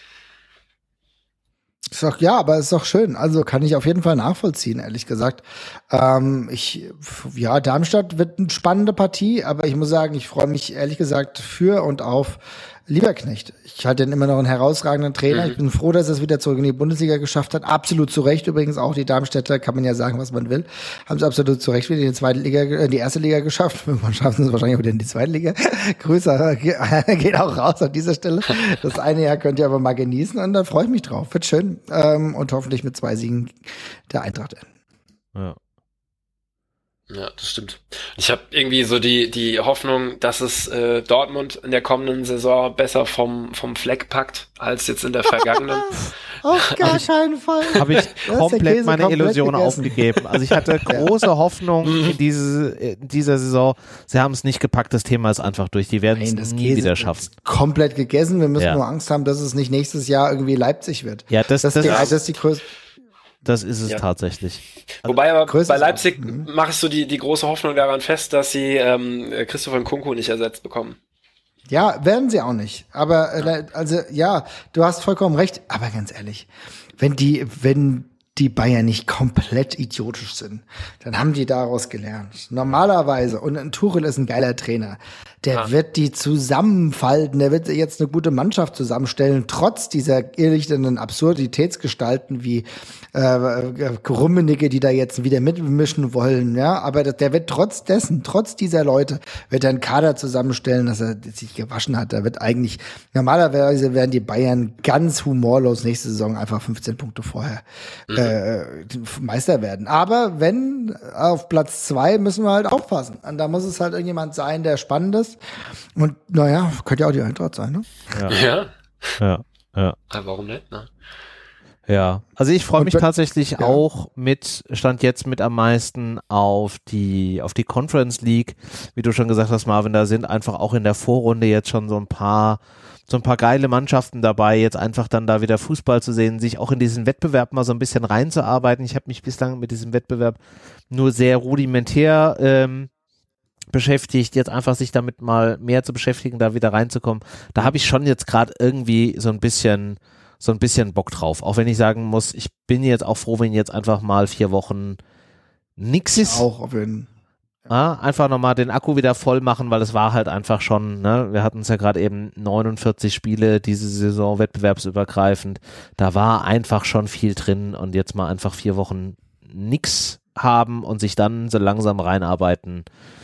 Ist doch, ja, aber ist doch schön. Also kann ich auf jeden Fall nachvollziehen, ehrlich gesagt. Ähm, ich, ja, Darmstadt wird eine spannende Partie, aber ich muss sagen, ich freue mich ehrlich gesagt für und auf Lieberknecht. Ich halte ihn immer noch einen herausragenden Trainer. Mhm. Ich bin froh, dass er es wieder zurück in die Bundesliga geschafft hat. Absolut zu Recht übrigens auch. Die Darmstädter, kann man ja sagen, was man will, haben es absolut zu Recht wieder in die zweite Liga, in die erste Liga geschafft. Man schafft es wahrscheinlich auch wieder in die zweite Liga. Grüße geht auch raus an dieser Stelle. Das eine Jahr könnt ihr aber mal genießen und da freue ich mich drauf. Wird schön. Ähm, und hoffentlich mit zwei Siegen der Eintracht enden. Ja. Ja, das stimmt. Ich habe irgendwie so die die Hoffnung, dass es äh, Dortmund in der kommenden Saison besser vom vom Fleck packt als jetzt in der vergangenen. Auf gar keinen Fall. Habe ich komplett meine komplett Illusion gegessen. aufgegeben. Also ich hatte große ja. Hoffnung in, diese, in dieser Saison. Sie haben es nicht gepackt. Das Thema ist einfach durch. Die werden es nie wieder schaffen. Komplett gegessen. Wir müssen ja. nur Angst haben, dass es nicht nächstes Jahr irgendwie Leipzig wird. Ja, das, das, das, die, das, das ist die größte. Das ist es ja. tatsächlich. Also Wobei aber bei Leipzig mhm. mache ich so die, die große Hoffnung daran fest, dass sie ähm, Christopher Nkunku nicht ersetzt bekommen. Ja, werden sie auch nicht. Aber äh, also ja, du hast vollkommen recht. Aber ganz ehrlich, wenn die, wenn die Bayern nicht komplett idiotisch sind, dann haben die daraus gelernt. Normalerweise, und ein Tuchel ist ein geiler Trainer, der Ja. wird die zusammenfalten, der wird jetzt eine gute Mannschaft zusammenstellen, trotz dieser irrlichtenden Absurditätsgestalten wie äh, Rummenigge, die da jetzt wieder mitmischen wollen, ja, aber das, der wird trotz dessen, trotz dieser Leute, wird er einen Kader zusammenstellen, dass er sich gewaschen hat. Da wird eigentlich, normalerweise werden die Bayern ganz humorlos nächste Saison einfach fünfzehn Punkte vorher mhm. äh, Meister werden. Aber wenn auf Platz zwei müssen wir halt aufpassen. Und da muss es halt irgendjemand sein, der spannend ist. Und naja, könnte ja auch die Eintracht sein, ne? Ja. Ja. Ja. Ja. Aber warum nicht, ne? Ja, also ich freue mich wenn, tatsächlich ja. auch mit, stand jetzt mit am meisten auf die, auf die Conference League. Wie du schon gesagt hast, Marvin, da sind einfach auch in der Vorrunde jetzt schon so ein paar, so ein paar geile Mannschaften dabei, jetzt einfach dann da wieder Fußball zu sehen, sich auch in diesen Wettbewerb mal so ein bisschen reinzuarbeiten. Ich habe mich bislang mit diesem Wettbewerb nur sehr rudimentär ähm, beschäftigt, jetzt einfach sich damit mal mehr zu beschäftigen, da wieder reinzukommen. Da habe ich schon jetzt gerade irgendwie so ein bisschen so ein bisschen Bock drauf. Auch wenn ich sagen muss, ich bin jetzt auch froh, wenn jetzt einfach mal vier Wochen nix ist. Auch auf jeden ja, einfach nochmal den Akku wieder voll machen, weil es war halt einfach schon, ne, wir hatten es ja gerade eben neunundvierzig Spiele diese Saison wettbewerbsübergreifend. Da war einfach schon viel drin und jetzt mal einfach vier Wochen nix haben und sich dann so langsam reinarbeiten.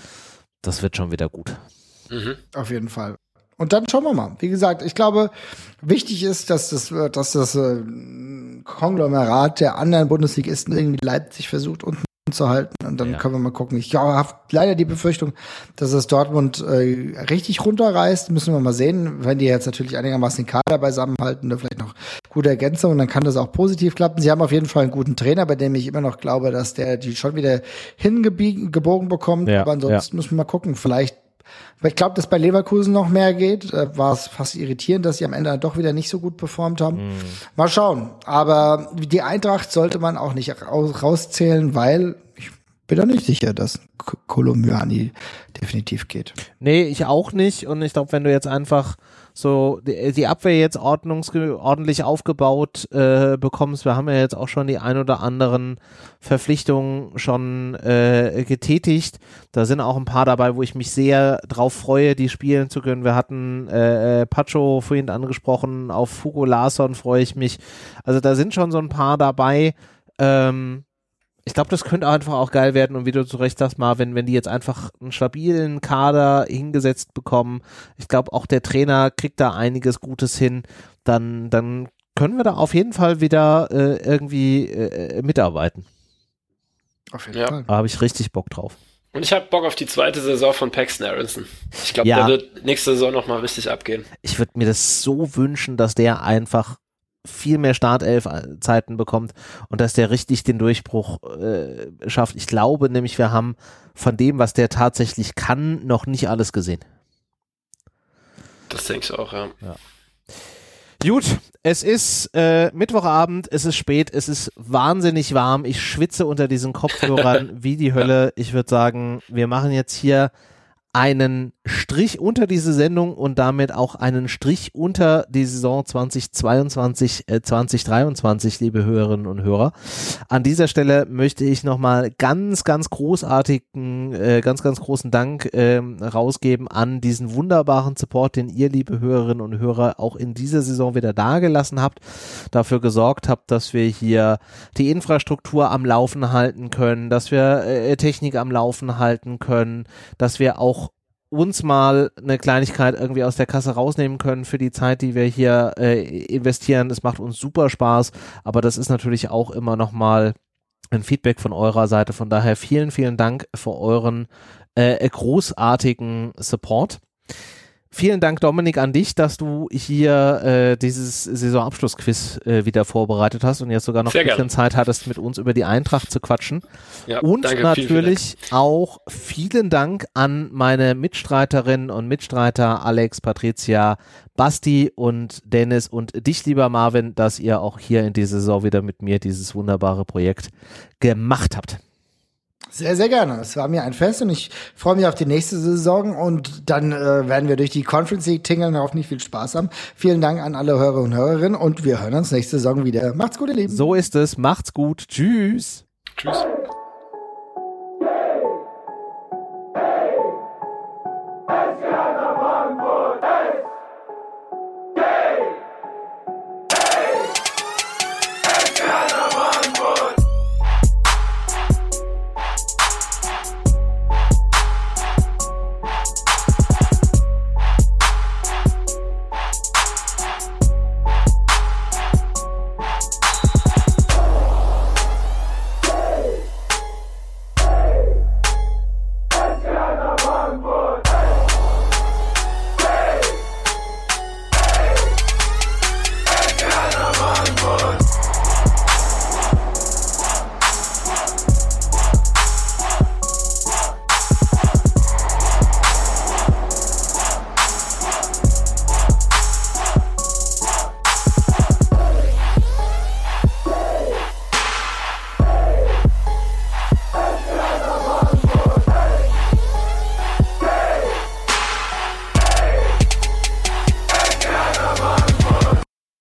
Das wird schon wieder gut. Mhm. Auf jeden Fall. Und dann schauen wir mal. Wie gesagt, ich glaube, wichtig ist, dass das, dass das äh, Konglomerat der anderen Bundesligisten irgendwie Leipzig versucht unten zu halten. Und dann Ja. können wir mal gucken. Ich habe leider die Befürchtung, dass es Dortmund äh, richtig runterreißt. Müssen wir mal sehen. Wenn die jetzt natürlich einigermaßen den Kader beisammenhalten, da vielleicht noch gute Ergänzungen, dann kann das auch positiv klappen. Sie haben auf jeden Fall einen guten Trainer, bei dem ich immer noch glaube, dass der die schon wieder hingebogen bekommt. Ja, Aber ansonsten ja. müssen wir mal gucken. Vielleicht Aber ich glaube, dass bei Leverkusen noch mehr geht. Äh, war es fast irritierend, dass sie am Ende dann doch wieder nicht so gut performt haben. Mm. Mal schauen. Aber die Eintracht sollte man auch nicht raus- rauszählen, weil ich bin da nicht sicher, dass K- Kolomyani definitiv geht. Nee, ich auch nicht. Und ich glaube, wenn du jetzt einfach so die, die Abwehr jetzt ordnungs ordentlich aufgebaut äh, bekommst, wir haben ja jetzt auch schon die ein oder anderen Verpflichtungen schon äh, getätigt. Da sind auch ein paar dabei, wo ich mich sehr drauf freue, die spielen zu können. Wir hatten äh, Pacho vorhin angesprochen, auf Fugo Larsson freue ich mich. Also da sind schon so ein paar dabei. Ähm, Ich glaube, das könnte einfach auch geil werden und wie du zu Recht sagst, Marvin, wenn die jetzt einfach einen stabilen Kader hingesetzt bekommen, ich glaube auch der Trainer kriegt da einiges Gutes hin, dann, dann können wir da auf jeden Fall wieder äh, irgendwie äh, mitarbeiten. Auf jeden Ja. Fall. Da habe ich richtig Bock drauf. Und ich habe Bock auf die zweite Saison von Paxton Aronson. Ich glaube, Ja. der wird nächste Saison nochmal richtig abgehen. Ich würde mir das so wünschen, dass der einfach viel mehr Startelf-Zeiten bekommt und dass der richtig den Durchbruch äh, schafft. Ich glaube nämlich, wir haben von dem, was der tatsächlich kann, noch nicht alles gesehen. Das denke ich auch, ja. Gut, es ist äh, Mittwochabend, es ist spät, es ist wahnsinnig warm, ich schwitze unter diesen Kopfhörern wie die Hölle. Ich würde sagen, wir machen jetzt hier einen Strich unter diese Sendung und damit auch einen Strich unter die Saison zweitausendzweiundzwanzig, äh, zweitausenddreiundzwanzig, liebe Hörerinnen und Hörer. An dieser Stelle möchte ich nochmal ganz, ganz großartigen, äh, ganz, ganz großen Dank äh, rausgeben an diesen wunderbaren Support, den ihr, liebe Hörerinnen und Hörer, auch in dieser Saison wieder dagelassen habt, dafür gesorgt habt, dass wir hier die Infrastruktur am Laufen halten können, dass wir äh, Technik am Laufen halten können, dass wir auch uns mal eine Kleinigkeit irgendwie aus der Kasse rausnehmen können für die Zeit, die wir hier äh, investieren. Es macht uns super Spaß, aber das ist natürlich auch immer nochmal ein Feedback von eurer Seite. Von daher vielen, vielen Dank für euren äh, großartigen Support. Vielen Dank, Dominik, an dich, dass du hier äh, dieses Saisonabschlussquiz äh, wieder vorbereitet hast und jetzt sogar noch Sehr ein bisschen gerne. Zeit hattest, mit uns über die Eintracht zu quatschen. Ja, Und danke, natürlich vielen, vielen auch vielen Dank an meine Mitstreiterinnen und Mitstreiter Alex, Patricia, Basti und Dennis und dich, lieber Marvin, dass ihr auch hier in dieser Saison wieder mit mir dieses wunderbare Projekt gemacht habt. Sehr, sehr gerne. Es war mir ein Fest und ich freue mich auf die nächste Saison und dann äh, werden wir durch die Conference League tingeln und hoffentlich viel Spaß haben. Vielen Dank an alle Hörer und Hörerinnen und wir hören uns nächste Saison wieder. Macht's gut, ihr Lieben. So ist es. Macht's gut. Tschüss. Tschüss.